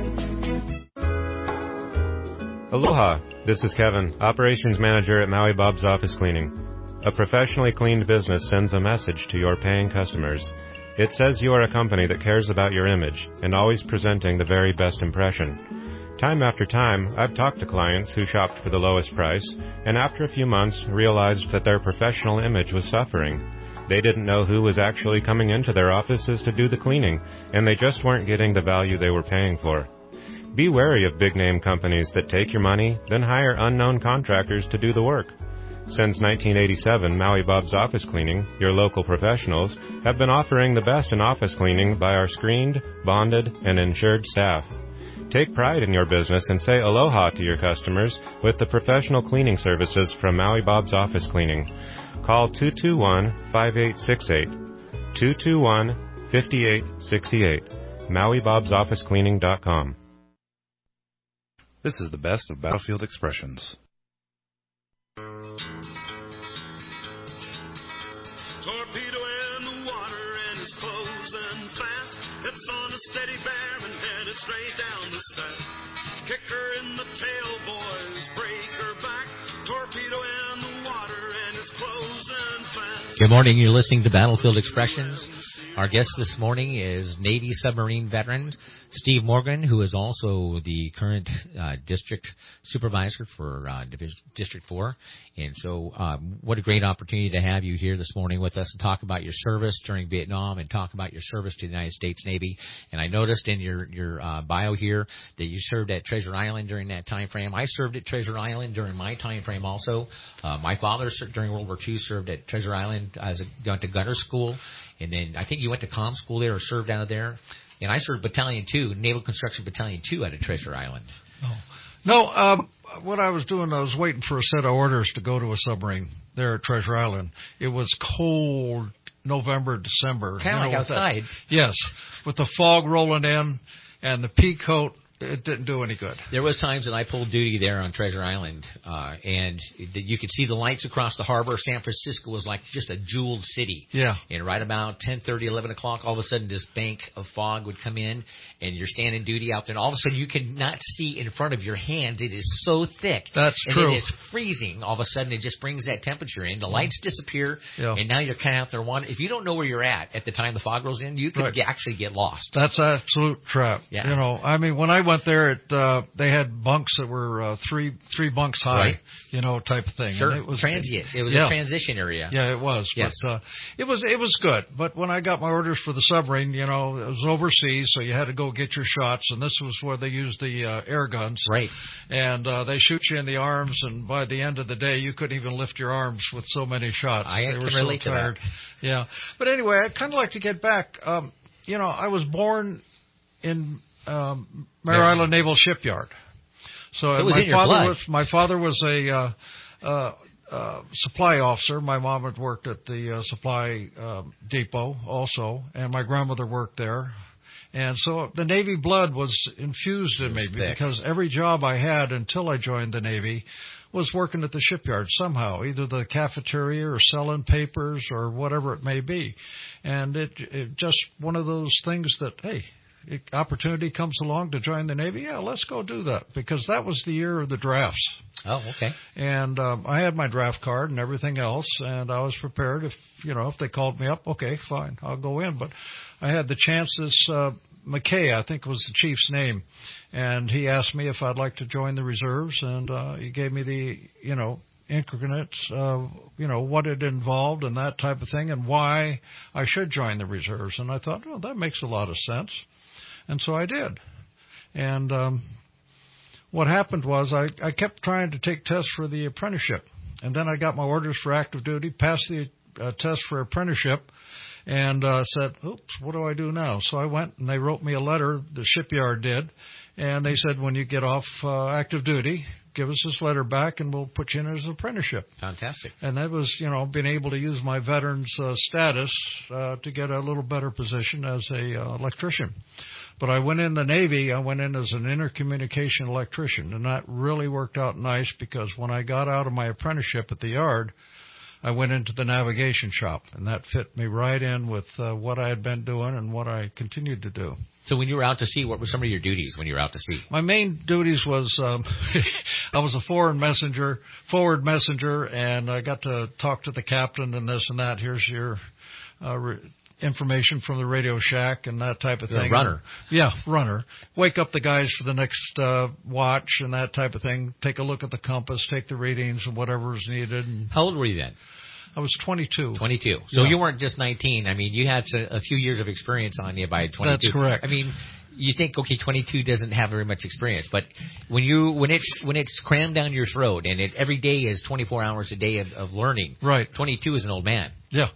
Aloha, this is Kevin, Operations Manager at Maui Bob's Office Cleaning. A professionally cleaned business sends a message to your paying customers. It says you are a company that cares about your image and always presenting the very best impression. Time after time, I've talked to clients who shopped for the lowest price and after a few months realized that their professional image was suffering. They didn't know who was actually coming into their offices to do the cleaning, and they just weren't getting the value they were paying for. Be wary of big-name companies that take your money, then hire unknown contractors to do the work. Since nineteen eighty-seven, Maui Bob's Office Cleaning, your local professionals, have been offering the best in office cleaning by our screened, bonded, and insured staff. Take pride in your business and say aloha to your customers with the professional cleaning services from Maui Bob's Office Cleaning. Call two two one, five eight six eight, two two one, five eight six eight, Maui Bob's Office Cleaning dot com. This is the best of Battlefield Expressions. Torpedo in the water and it's closing fast. It's on a steady bear and headed straight down the stack. Kick her in the tail, boys, break her back. Torpedo in the water and it's closing fast. Good morning. You're listening to Battlefield Expressions. Our guest this morning is Navy submarine veteran Steve Morgan, who is also the current uh, district supervisor for uh, Division, District four. And so um, what a great opportunity to have you here this morning with us and talk about your service during Vietnam and talk about your service to the United States Navy. And I noticed in your, your uh, bio here that you served at Treasure Island during that time frame. I served at Treasure Island during my time frame also. Uh, my father, during World War Two, served at Treasure Island as a, went to gunner school. And then I think you went to comm school there or served out of there. And I served Battalion two, Naval Construction Battalion two out of Treasure Island. Oh. No, um, what I was doing, I was waiting for a set of orders to go to a submarine there at Treasure Island. It was cold November, December. Kind of like outside. That, yes, with the fog rolling in and the pea coat. It didn't do any good. There was times that I pulled duty there on Treasure Island, uh, and you could see the lights across the harbor. San Francisco was like just a jeweled city. Yeah. And right about ten thirty, eleven o'clock, all of a sudden this bank of fog would come in, and you're standing duty out there, and all of a sudden you can not see in front of your hands. It is so thick. That's and true. And it is freezing. All of a sudden it just brings that temperature in. The lights disappear, yeah. and now you're kind of out there wandering. If you don't know where you're at at the time the fog rolls in, you could right. get, actually get lost. That's an absolute trap. Yeah. You know, I mean, when I went there, it, uh, they had bunks that were uh, three three bunks high, right. you know, type of thing. Sure, and it was transient. It was yeah. a transition area. Yeah, it was. Yes. But uh, it was it was good. But when I got my orders for the submarine, you know, it was overseas, so you had to go get your shots, and this was where they used the uh, air guns. Right. And uh, they shoot you in the arms, and by the end of the day, you couldn't even lift your arms with so many shots. I they can were relate so tired. to that. Yeah. But anyway, I'd kind of like to get back. Um, you know, I was born in um, Mare yeah. Island Naval Shipyard. So, so it was my in your father blood. was my father was a uh, uh, uh, supply officer. My mom had worked at the uh, supply uh, depot also, and my grandmother worked there. And so the Navy blood was infused in me thick. because every job I had until I joined the Navy was working at the shipyard somehow, either the cafeteria or selling papers or whatever it may be. And it, it just one of those things that, hey, opportunity comes along to join the Navy, yeah, let's go do that, because that was the year of the drafts. Oh, okay. And um, I had my draft card and everything else, and I was prepared. If you know, if they called me up, okay, fine, I'll go in. But I had the chances. Uh, McKay, I think, was the chief's name, and he asked me if I'd like to join the reserves, and uh, he gave me the, you know, increments of, you know, what it involved and that type of thing, and why I should join the reserves. And I thought, well, that makes a lot of sense. And so I did. And um, what happened was I, I kept trying to take tests for the apprenticeship. And then I got my orders for active duty, passed the uh, test for apprenticeship, and uh, said, oops, what do I do now? So I went, and they wrote me a letter, the shipyard did, and they said, when you get off uh, active duty, give us this letter back, and we'll put you in as an apprenticeship. Fantastic. And that was, you know, being able to use my veteran's uh, status uh, to get a little better position as a uh, electrician. But I went in the Navy, I went in as an intercommunication electrician, and that really worked out nice, because when I got out of my apprenticeship at the yard, I went into the navigation shop, and that fit me right in with uh, what I had been doing and what I continued to do. So when you were out to sea, what were some of your duties when you were out to sea? My main duties was um, I was a foreign messenger, forward messenger, and I got to talk to the captain and this and that. Here's your uh, re- information from the Radio Shack and that type of You're thing. a runner. Yeah, runner. Wake up the guys for the next uh, watch and that type of thing. Take a look at the compass, take the readings and whatever is needed. And how old were you then? I was twenty-two. twenty-two. So yeah. You weren't just nineteen. I mean, you had a few years of experience on you by twenty-two. That's correct. I mean, you think, okay, twenty-two doesn't have very much experience, but when you when it's when it's crammed down your throat and it every day is twenty-four hours a day of, of learning, right? twenty-two is an old man. Yeah,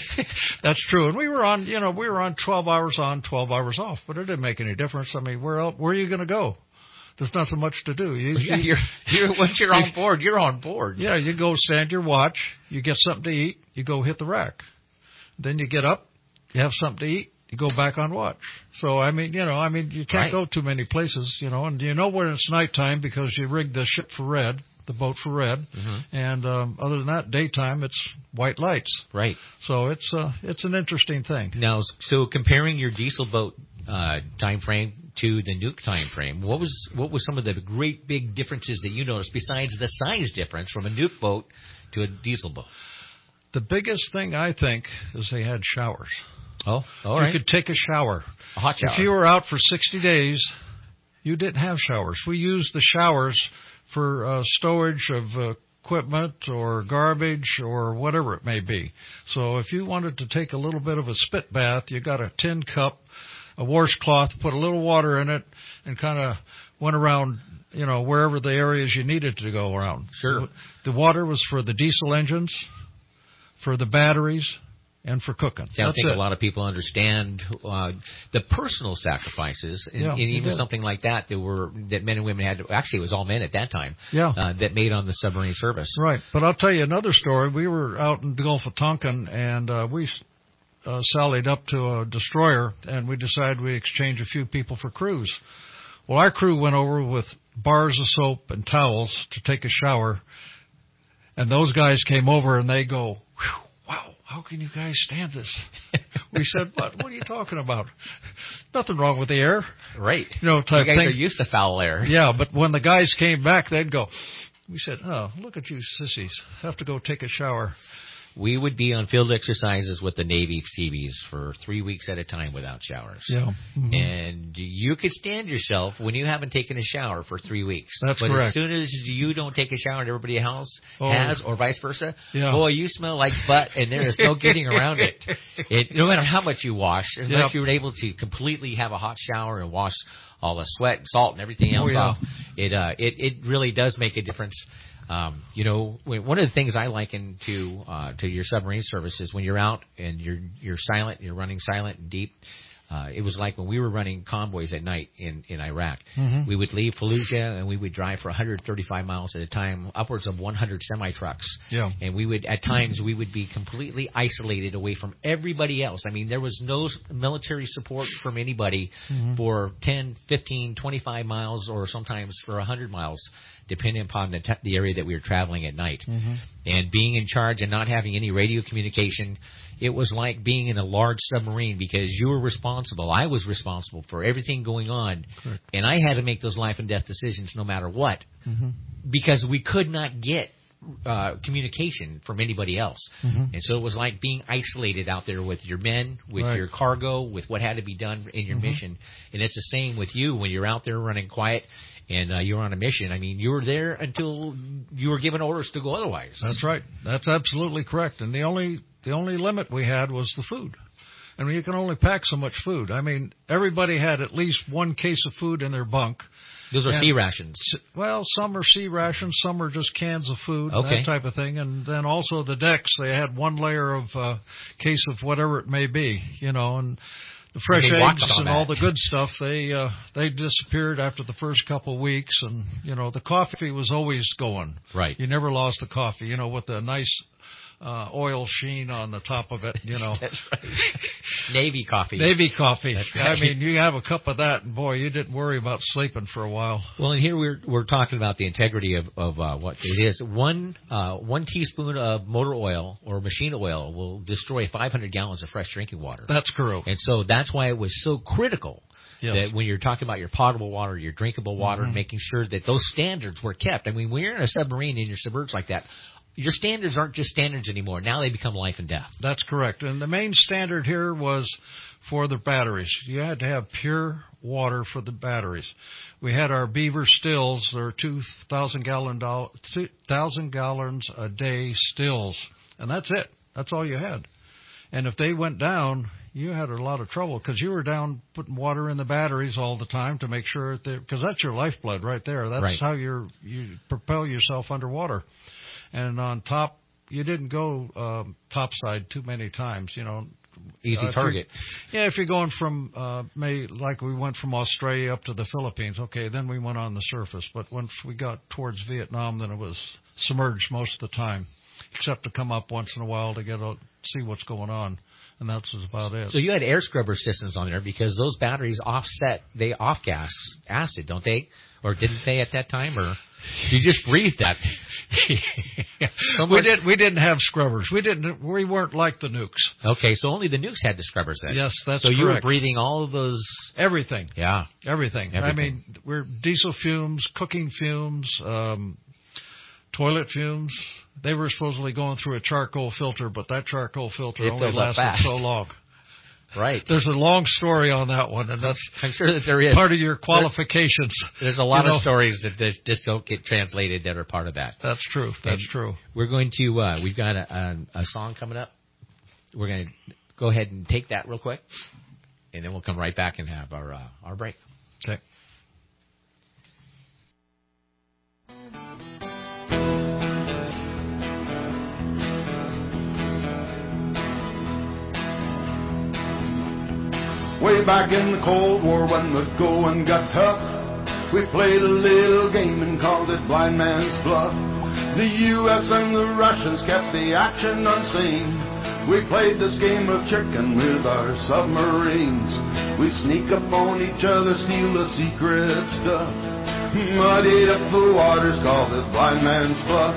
that's true. And we were on, you know, we were on twelve hours on, twelve hours off, but it didn't make any difference. I mean, where else, where are you going to go? There's nothing much to do. You, yeah, you're, you're, once you're on board, you're on board. Yeah, you go stand your watch, you get something to eat, you go hit the rack. Then you get up, you have something to eat, you go back on watch. So, I mean, you know, I mean, you can't right. go too many places, you know, and you know when it's nighttime because you rigged the ship for red, the boat for red, mm-hmm. and um, other than that, daytime, it's white lights. Right. So it's uh, it's an interesting thing. Now, so comparing your diesel boat uh, time frame to the nuke time frame, what was what was some of the great big differences that you noticed besides the size difference from a nuke boat to a diesel boat? The biggest thing, I think, is they had showers. Oh, all right. You could take a shower. A hot shower. If you were out for sixty days, you didn't have showers. We used the showers for uh, stowage of uh, equipment or garbage or whatever it may be. So if you wanted to take a little bit of a spit bath, you got a tin cup, a washcloth, put a little water in it, and kind of went around, you know, wherever the areas you needed to go around. Sure. The water was for the diesel engines, for the batteries, and for cooking. See, I don't That's think it. a lot of people understand uh, the personal sacrifices, and, Yeah, and even did. something like that that were that men and women had. To, actually, it was all men at that time. Yeah. Uh, that made on the submarine service. Right. But I'll tell you another story. We were out in the Gulf of Tonkin, and uh, we uh, sallied up to a destroyer, and we decided we exchange a few people for crews. Well, our crew went over with bars of soap and towels to take a shower, and those guys came over, and they go, whew, wow, how can you guys stand this? We said, what? What are you talking about? Nothing wrong with the air. Right. You know, type you guys thing. are used to foul air. Yeah, but when the guys came back, they'd go, we said, oh, look at you sissies. Have to go take a shower. We would be on field exercises with the Navy Seabees for three weeks at a time without showers. Yeah. Mm-hmm. And you could stand yourself when you haven't taken a shower for three weeks. That's but correct. as soon as you don't take a shower and everybody else Oh. has, or vice versa, Yeah. boy, you smell like butt, and there is no getting around it. It. No matter how much you wash, unless Yep. you were able to completely have a hot shower and wash all the sweat and salt and everything else Oh, yeah. off, it, uh, it, it really does make a difference. Um, you know, one of the things I liken to uh, to your submarine service is when you're out and you're you're silent, you're running silent and deep. Uh, it was like when we were running convoys at night in, in Iraq. Mm-hmm. We would leave Fallujah and we would drive for one hundred thirty-five miles at a time, upwards of one hundred semi-trucks. Yeah. And we would, at times, we would be completely isolated away from everybody else. I mean, there was no military support from anybody Mhm. for ten, fifteen, twenty-five miles, or sometimes for one hundred miles, depending upon the, t- the area that we were traveling at night. Mm-hmm. And being in charge and not having any radio communication, it was like being in a large submarine because you were responsible responsible. I was responsible for everything going on. Correct. And I had to make those life and death decisions no matter what, mm-hmm. because we could not get uh, communication from anybody else. Mm-hmm. And so it was like being isolated out there with your men, with right. your cargo, with what had to be done in your mm-hmm. mission. And it's the same with you when you're out there running quiet and uh, you're on a mission. I mean, you were there until you were given orders to go otherwise. That's right. That's absolutely correct. And the only the only limit we had was the food. I mean, you can only pack so much food. I mean, everybody had at least one case of food in their bunk. Those are and, sea rations. Well, some are sea rations, some are just cans of food, okay. that type of thing. And then also the decks, they had one layer of uh, case of whatever it may be, you know, and the fresh eggs and that. all the good stuff, they uh, they disappeared after the first couple of weeks. And, you know, the coffee was always going. Right. You never lost the coffee, you know, with the nice Uh, oil sheen on the top of it, you know. That's right. Navy coffee. Navy coffee. That's right. I mean, you have a cup of that, and boy, you didn't worry about sleeping for a while. Well, and here we're we're talking about the integrity of of uh, what it is. One uh, one teaspoon of motor oil or machine oil will destroy five hundred gallons of fresh drinking water. That's correct. And so that's why it was so critical. Yes. That when you're talking about your potable water, your drinkable water, mm-hmm. making sure that those standards were kept. I mean, when you're in a submarine and you're submerged like that, your standards aren't just standards anymore. Now they become life and death. That's correct. And the main standard here was for the batteries. You had to have pure water for the batteries. We had our Beaver stills. They're two thousand gallon two thousand gallons a day stills, and that's it. That's all you had. And if they went down, you had a lot of trouble because you were down putting water in the batteries all the time to make sure that, because that's your lifeblood right there. That's right. how you're, you propel yourself underwater. And on top, you didn't go um, topside too many times, you know. Easy uh, target. Yeah, if you're going from, uh, May, like we went from Australia up to the Philippines, okay, then we went on the surface. But once we got towards Vietnam, then it was submerged most of the time, except to come up once in a while to get a, see what's going on. And that's about it. So you had air scrubber systems on there because those batteries offset, they off-gas acid, don't they? Or didn't they at that time? Or you just breathed that? so we did. We didn't have scrubbers. We didn't. We weren't like the nukes. Okay, so only the nukes had the scrubbers then. Yes, that's so correct. you were breathing all of those. Everything. Yeah. Everything. Everything. I mean, we're diesel fumes, cooking fumes, um, toilet fumes. They were supposedly going through a charcoal filter, but that charcoal filter it only lasted fast. so long. Right. There's a long story on that one, and that's I'm sure that there is part of your qualifications. There, there's a lot you know? of stories that just don't get translated that are part of that. That's true. That's and true. We're going to. Uh, we've got a, a, a song coming up. We're going to go ahead and take that real quick, and then we'll come right back and have our uh, our break. Okay. Way back in the Cold War when the going got tough, we played a little game and called it Blind Man's Bluff. The U S and the Russians kept the action unseen. We played this game of chicken with our submarines. We sneak up on each other, steal the secret stuff. Muddied up the waters, called it Blind Man's Bluff.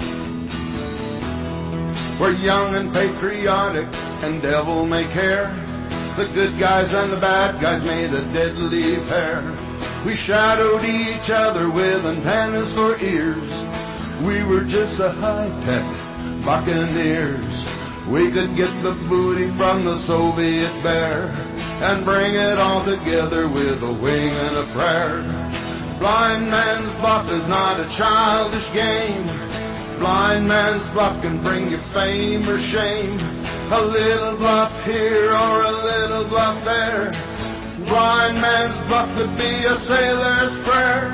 We're young and patriotic and devil may care. The good guys and the bad guys made a deadly pair. We shadowed each other with antennas for ears. We were just a high-tech buccaneers. We could get the booty from the Soviet bear and bring it all together with a wing and a prayer. Blind man's bluff is not a childish game. Blind man's bluff can bring you fame or shame. A little bluff here or a little bluff there. Blind man's bluff could be a sailor's prayer.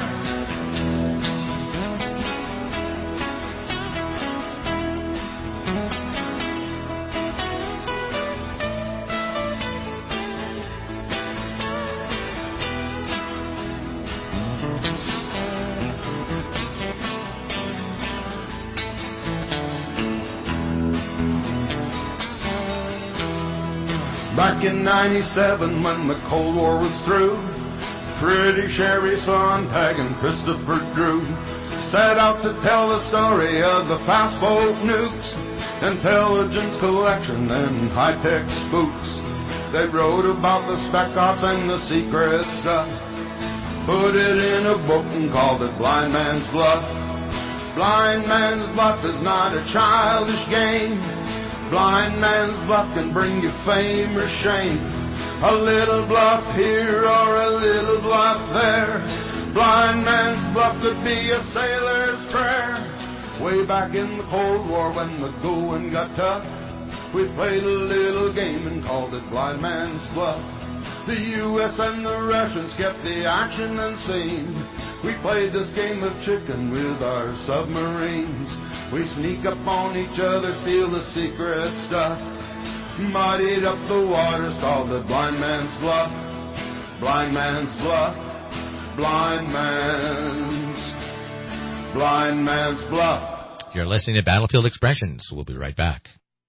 Back in ninety-seven when the Cold War was through, pretty Sherry Sontag and Christopher Drew set out to tell the story of the fast boat nukes, intelligence collection and high-tech spooks. They wrote about the spec ops and the secret stuff, put it in a book and called it Blind Man's Bluff. Blind Man's Bluff is not a childish game. Blind Man's Bluff can bring you fame or shame. A little bluff here or a little bluff there. Blind Man's Bluff could be a sailor's prayer. Way back in the Cold War when the going got tough, we played a little game and called it Blind Man's Bluff. The U S and the Russians kept the action unseen. We played this game of chicken with our submarines. We sneak up on each other, steal the secret stuff, muddied up the waters, called it Blind Man's Bluff. Blind Man's Bluff. Blind Man's. Blind Man's Bluff. You're listening to Battlefield Expressions. We'll be right back.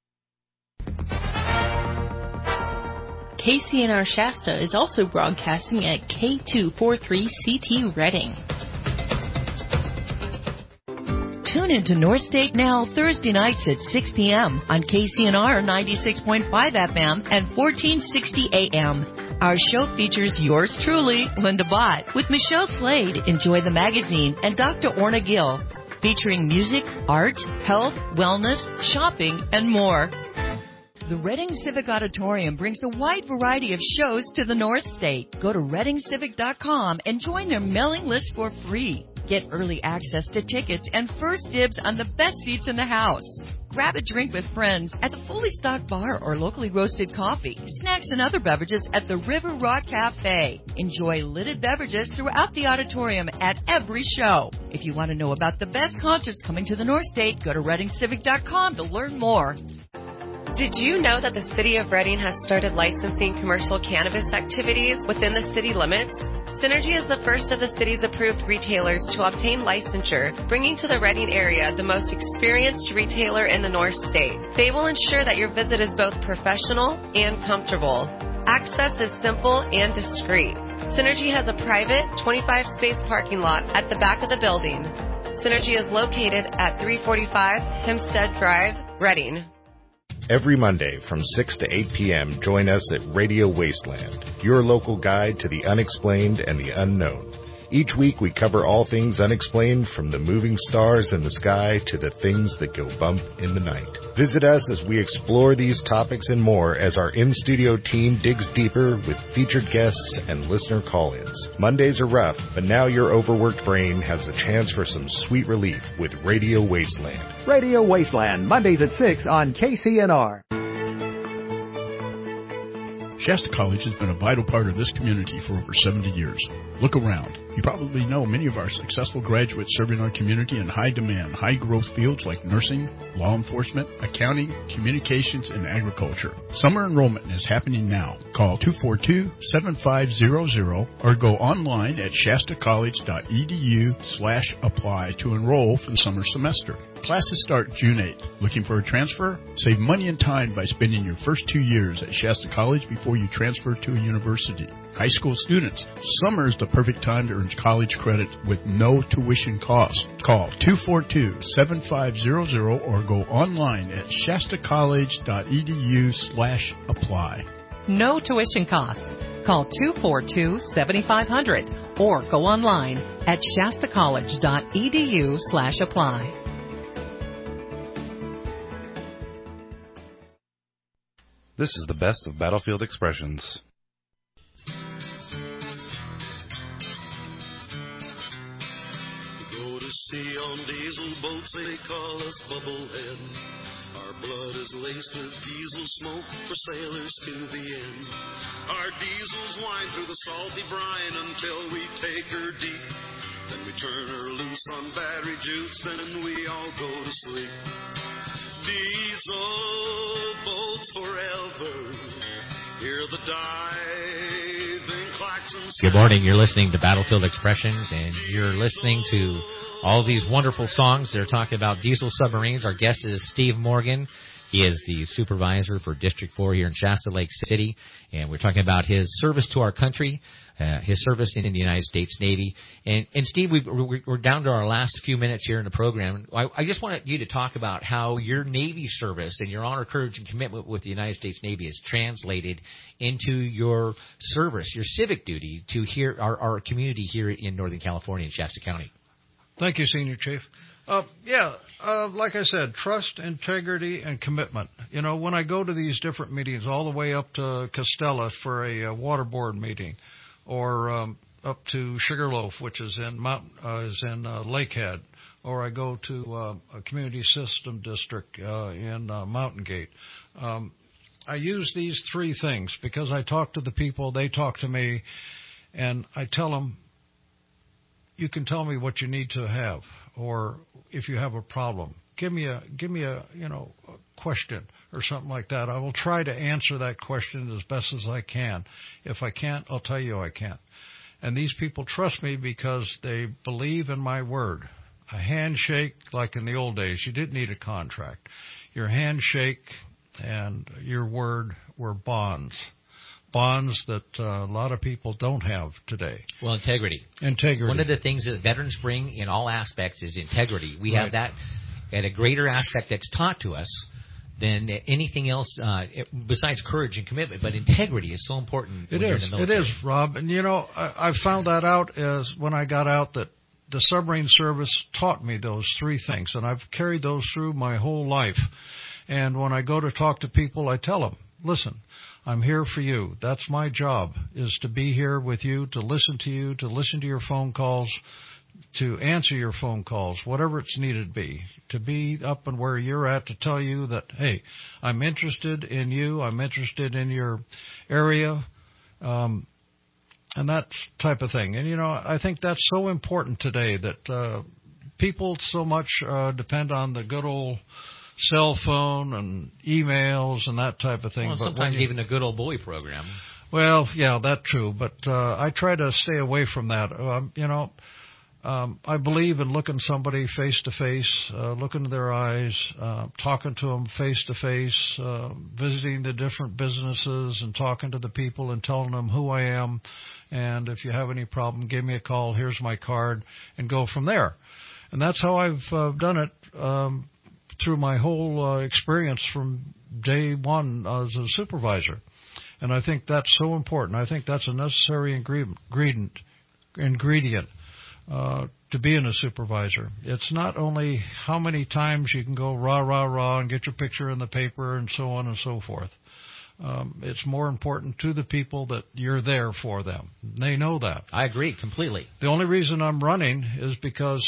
K C N R Shasta is also broadcasting at K two forty-three C T Reading. Tune into North State Now Thursday nights at six p.m. on K C N R ninety-six point five F M and fourteen sixty A M. Our show features yours truly, Linda Bott, with Michelle Slade, Enjoy the Magazine, and Doctor Orna Gill, featuring music, art, health, wellness, shopping, and more. The Reading Civic Auditorium brings a wide variety of shows to the North State. Go to reading civic dot com and join their mailing list for free. Get early access to tickets and first dibs on the best seats in the house. Grab a drink with friends at the fully stocked bar or locally roasted coffee, snacks, and other beverages at the River Rock Cafe. Enjoy lidded beverages throughout the auditorium at every show. If you want to know about the best concerts coming to the North State, go to reading civic dot com to learn more. Did you know that the City of Reading has started licensing commercial cannabis activities within the city limits? Synergy is the first of the city's approved retailers to obtain licensure, bringing to the Reading area the most experienced retailer in the North State. They will ensure that your visit is both professional and comfortable. Access is simple and discreet. Synergy has a private twenty-five space parking lot at the back of the building. Synergy is located at three forty-five Hempstead Drive, Reading. Every Monday from six to eight p.m., join us at Radio Wasteland, your local guide to the unexplained and the unknown. Each week we cover all things unexplained, from the moving stars in the sky to the things that go bump in the night. Visit us as we explore these topics and more as our in-studio team digs deeper with featured guests and listener call-ins. Mondays are rough, but now your overworked brain has a chance for some sweet relief with Radio Wasteland. Radio Wasteland, Mondays at six on K C N R. Shasta College has been a vital part of this community for over seventy years. Look around. You probably know many of our successful graduates serving our community in high-demand, high-growth fields like nursing, law enforcement, accounting, communications, and agriculture. Summer enrollment is happening now. Call two four two, seven five zero zero or go online at shasta college dot e d u slash apply to enroll for the summer semester. Classes start June eighth. Looking for a transfer? Save money and time by spending your first two years at Shasta College before you transfer to a university. High school students, summer is the perfect time to earn college credit with no tuition cost. Call two four two, seven five zero zero or go online at shasta college dot e d u slash apply. No tuition costs. Call two four two, seven five zero zero or go online at shasta college dot e d u slash apply. This is the best of Battlefield Expressions. Go to sea on diesel boats, they call us Bubblehead. Our blood is laced with diesel smoke for sailors to the end. Our diesels wind through the salty brine until we take her deep. Then we turn her loose on battery juice and we all go to sleep. Diesel boats forever. Hear the diving klaxons. Good morning. You're listening to Battlefield Expressions, and you're listening to all these wonderful songs. They're talking about diesel submarines. Our guest is Steve Morgan, He is the supervisor for District four here in Shasta Lake City, and we're talking about his service to our country, uh, his service in the United States Navy. And, and Steve, we've, we're down to our last few minutes here in the program. I, I just wanted you to talk about how your Navy service and your honor, courage, and commitment with the United States Navy is translated into your service, your civic duty to here, our, our community here in Northern California in Shasta County. Thank you, Senior Chief. Uh, yeah, uh, like I said, trust, integrity, and commitment. You know, when I go to these different meetings, all the way up to Costella for a uh, water board meeting, or um, up to Sugarloaf, which is in Mount, uh, is in uh, Lakehead, or I go to uh, a community system district uh, in uh, Mountain Gate. Um, I use these three things because I talk to the people, they talk to me, and I tell them, you can tell me what you need to have, or if you have a problem, give me a give me a you know a question or something like that. I will try to answer that question as best as I can. If I can't, I'll tell you I can't. And these people trust me because they believe in my word. A handshake, like in the old days, you didn't need a contract. Your handshake and your word were bonds. Bonds that uh, a lot of people don't have today. Well, integrity. Integrity. One of the things that veterans bring in all aspects is integrity. We right. have that at a greater aspect that's taught to us than anything else uh, besides courage and commitment. But integrity is so important. It when is. You're in the military. It is, Rob. And, you know, I, I found that out as when I got out that the submarine service taught me those three things, and I've carried those through my whole life. And when I go to talk to people, I tell them, listen, I'm here for you. That's my job, is to be here with you, to listen to you, to listen to your phone calls, to answer your phone calls, whatever it's needed to be, to be up and where you're at, to tell you that, hey, I'm interested in you, I'm interested in your area, um, and that type of thing. And, you know, I think that's so important today that uh, people so much uh, depend on the good old cell phone and emails and that type of thing. Well, but sometimes you, even a good old bully program. Well, yeah, that's true. But uh, I try to stay away from that. Um, you know, um, I believe in looking somebody face to face, uh, looking into their eyes, uh, talking to them face to face, uh, visiting the different businesses and talking to the people and telling them who I am. And if you have any problem, give me a call. Here's my card, and go from there. And that's how I've uh, done it. Um, through my whole uh, experience from day one as a supervisor. And I think that's so important. I think that's a necessary ingredient ingredient uh, to being a supervisor. It's not only how many times you can go rah, rah, rah and get your picture in the paper and so on and so forth. Um, it's more important to the people that you're there for them. They know that. I agree completely. The only reason I'm running is because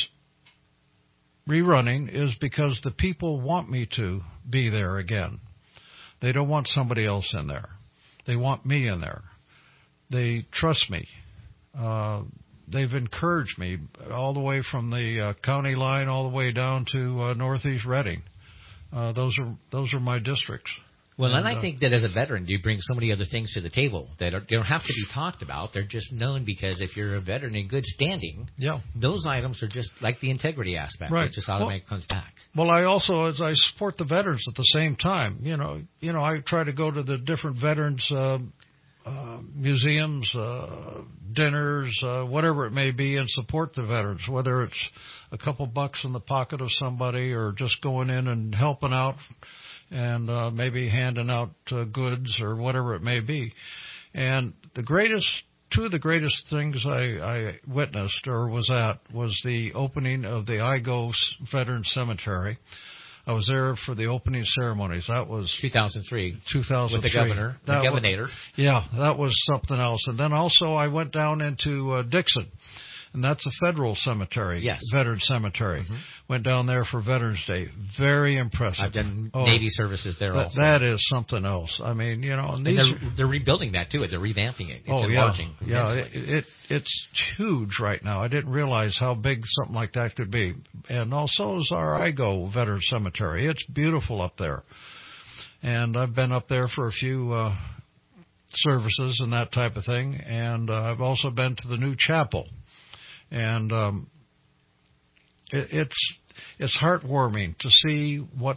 rerunning is because the people want me to be there again. They don't want somebody else in there. They want me in there. They trust me. Uh, they've encouraged me all the way from the uh, county line all the way down to uh, Northeast Reading. Uh, those are those are my districts. Well, and, and I uh, think that as a veteran, you bring so many other things to the table that are, they don't have to be talked about. They're just known because if you're a veteran in good standing, yeah. those items are just like the integrity aspect. Right. It just automatically well, comes back. Well, I also, as I support the veterans at the same time, you know, you know, I try to go to the different veterans uh, uh, museums, uh, dinners, uh, whatever it may be, and support the veterans, whether it's a couple bucks in the pocket of somebody or just going in and helping out and uh, maybe handing out uh, goods or whatever it may be. And the greatest, two of the greatest things I, I witnessed or was at was the opening of the I G O Veteran Cemetery. I was there for the opening ceremonies. That was two thousand three. two thousand three. With the governor, the that governator. Was, yeah, that was something else. And then also I went down into uh, Dixon. And that's a federal cemetery, yes. veteran cemetery. Mm-hmm. Went down there for Veterans Day. Very impressive. I've done oh, Navy services there that, also. That is something else. I mean, you know, and, and these they're, they're rebuilding that too. They're revamping it. It's oh, enlarging. Yeah, yeah. It, it it's huge right now. I didn't realize how big something like that could be. And also is our I G O Veteran Cemetery. It's beautiful up there. And I've been up there for a few uh, services and that type of thing. And uh, I've also been to the new chapel. And um, it, it's it's heartwarming to see what's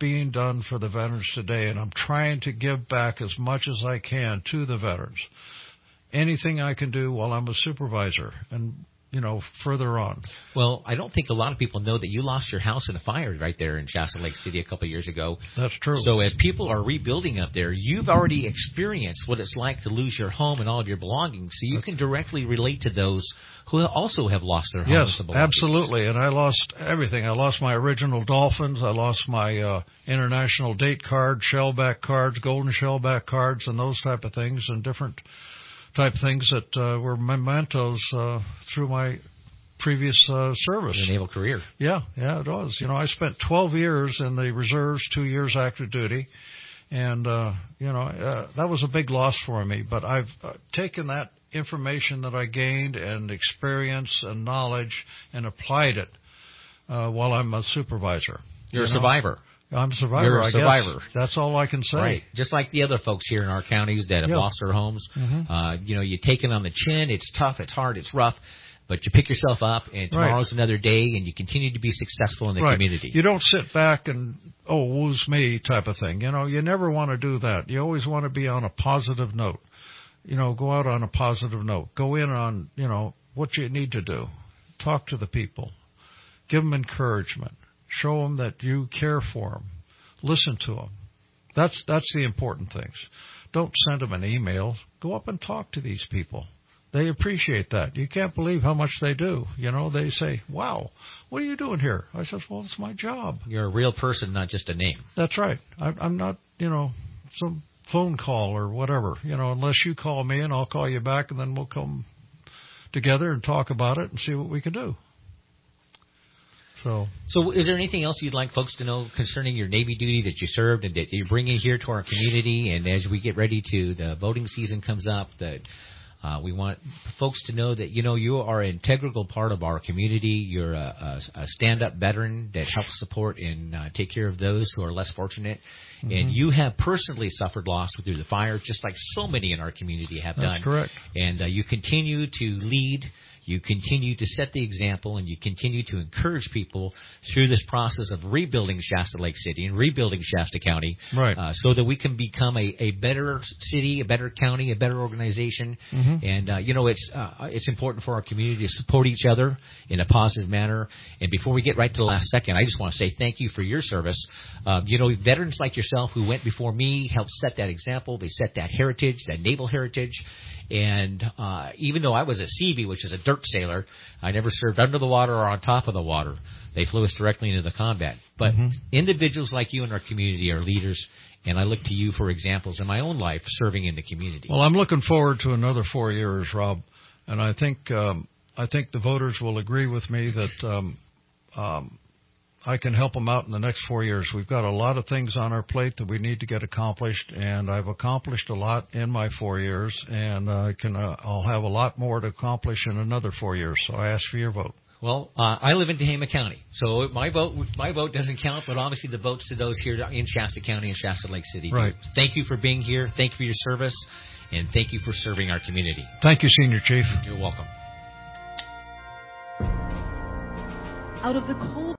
being done for the veterans today, and I'm trying to give back as much as I can to the veterans. Anything I can do while I'm a supervisor and, you know, further on. Well, I don't think a lot of people know that you lost your house in a fire right there in Shasta Lake City a couple of years ago. That's true. So as people are rebuilding up there, you've already experienced what it's like to lose your home and all of your belongings, so you can directly relate to those who also have lost their homes yes, and belongings. Absolutely. And I lost everything. I lost my original Dolphins. I lost my uh, international date card, shellback cards, golden shellback cards, and those type of things, and different type things that uh, were mementos uh, through my previous uh, service. Your naval career. Yeah, yeah, it was. You know, I spent twelve years in the reserves, two years active duty, and, uh, you know, uh, that was a big loss for me. But I've uh, taken that information that I gained and experience and knowledge and applied it uh, while I'm a supervisor. You're you a know? survivor. I'm a survivor, You're a I survivor. guess. That's all I can say. Right. Just like the other folks here in our counties that have Yeah. lost their homes. Mm-hmm. Uh, you know, you take it on the chin. It's tough. It's hard. It's rough. But you pick yourself up, and tomorrow's Right. another day, and you continue to be successful in the right. community. You don't sit back and, oh, woe's me type of thing. You know, you never want to do that. You always want to be on a positive note. You know, go out on a positive note. Go in on, you know, what you need to do. Talk to the people. Give them encouragement. Show them that you care for them. Listen to them. That's that's the important things. Don't send them an email. Go up and talk to these people. They appreciate that. You can't believe how much they do. You know, they say, wow, what are you doing here? I said, well, it's my job. You're a real person, not just a name. That's right. I, I'm not, you know, some phone call or whatever. You know, unless you call me and I'll call you back, and then we'll come together and talk about it and see what we can do. So, so is there anything else you'd like folks to know concerning your Navy duty that you served and that you're bringing here to our community? And as we get ready to, the voting season comes up, that uh, we want folks to know that, you know, you are an integral part of our community. You're a, a, a stand-up veteran that helps support and uh, take care of those who are less fortunate. Mm-hmm. And you have personally suffered loss through the fire, just like so many in our community have That's done. That's correct. And uh, you continue to lead. You continue to set the example, and you continue to encourage people through this process of rebuilding Shasta Lake City and rebuilding Shasta County, right? Uh, so that we can become a, a better city, a better county, a better organization. Mm-hmm. And uh, you know, it's uh, it's important for our community to support each other in a positive manner. And before we get right to the last second, I just want to say thank you for your service. Uh, you know, veterans like yourself who went before me helped set that example. They set that heritage, that naval heritage. And uh, even though I was a C V, which is a dirt sailor, I never served under the water or on top of the water. They flew us directly into the combat. But mm-hmm. individuals like you in our community are leaders, and I look to you for examples in my own life serving in the community. Well, I'm looking forward to another four years, Rob, and I think um, I think the voters will agree with me that um, um, I can help them out in the next four years. We've got a lot of things on our plate that we need to get accomplished, and I've accomplished a lot in my four years, and uh, I can uh, I'll have a lot more to accomplish in another four years. So I ask for your vote. Well, uh, I live in Tehama County, so my vote my vote doesn't count, but obviously the votes to those here in Shasta County and Shasta Lake City do. Right. Thank you for being here. Thank you for your service, and thank you for serving our community. Thank you, Senior Chief. You're welcome. Out of the cold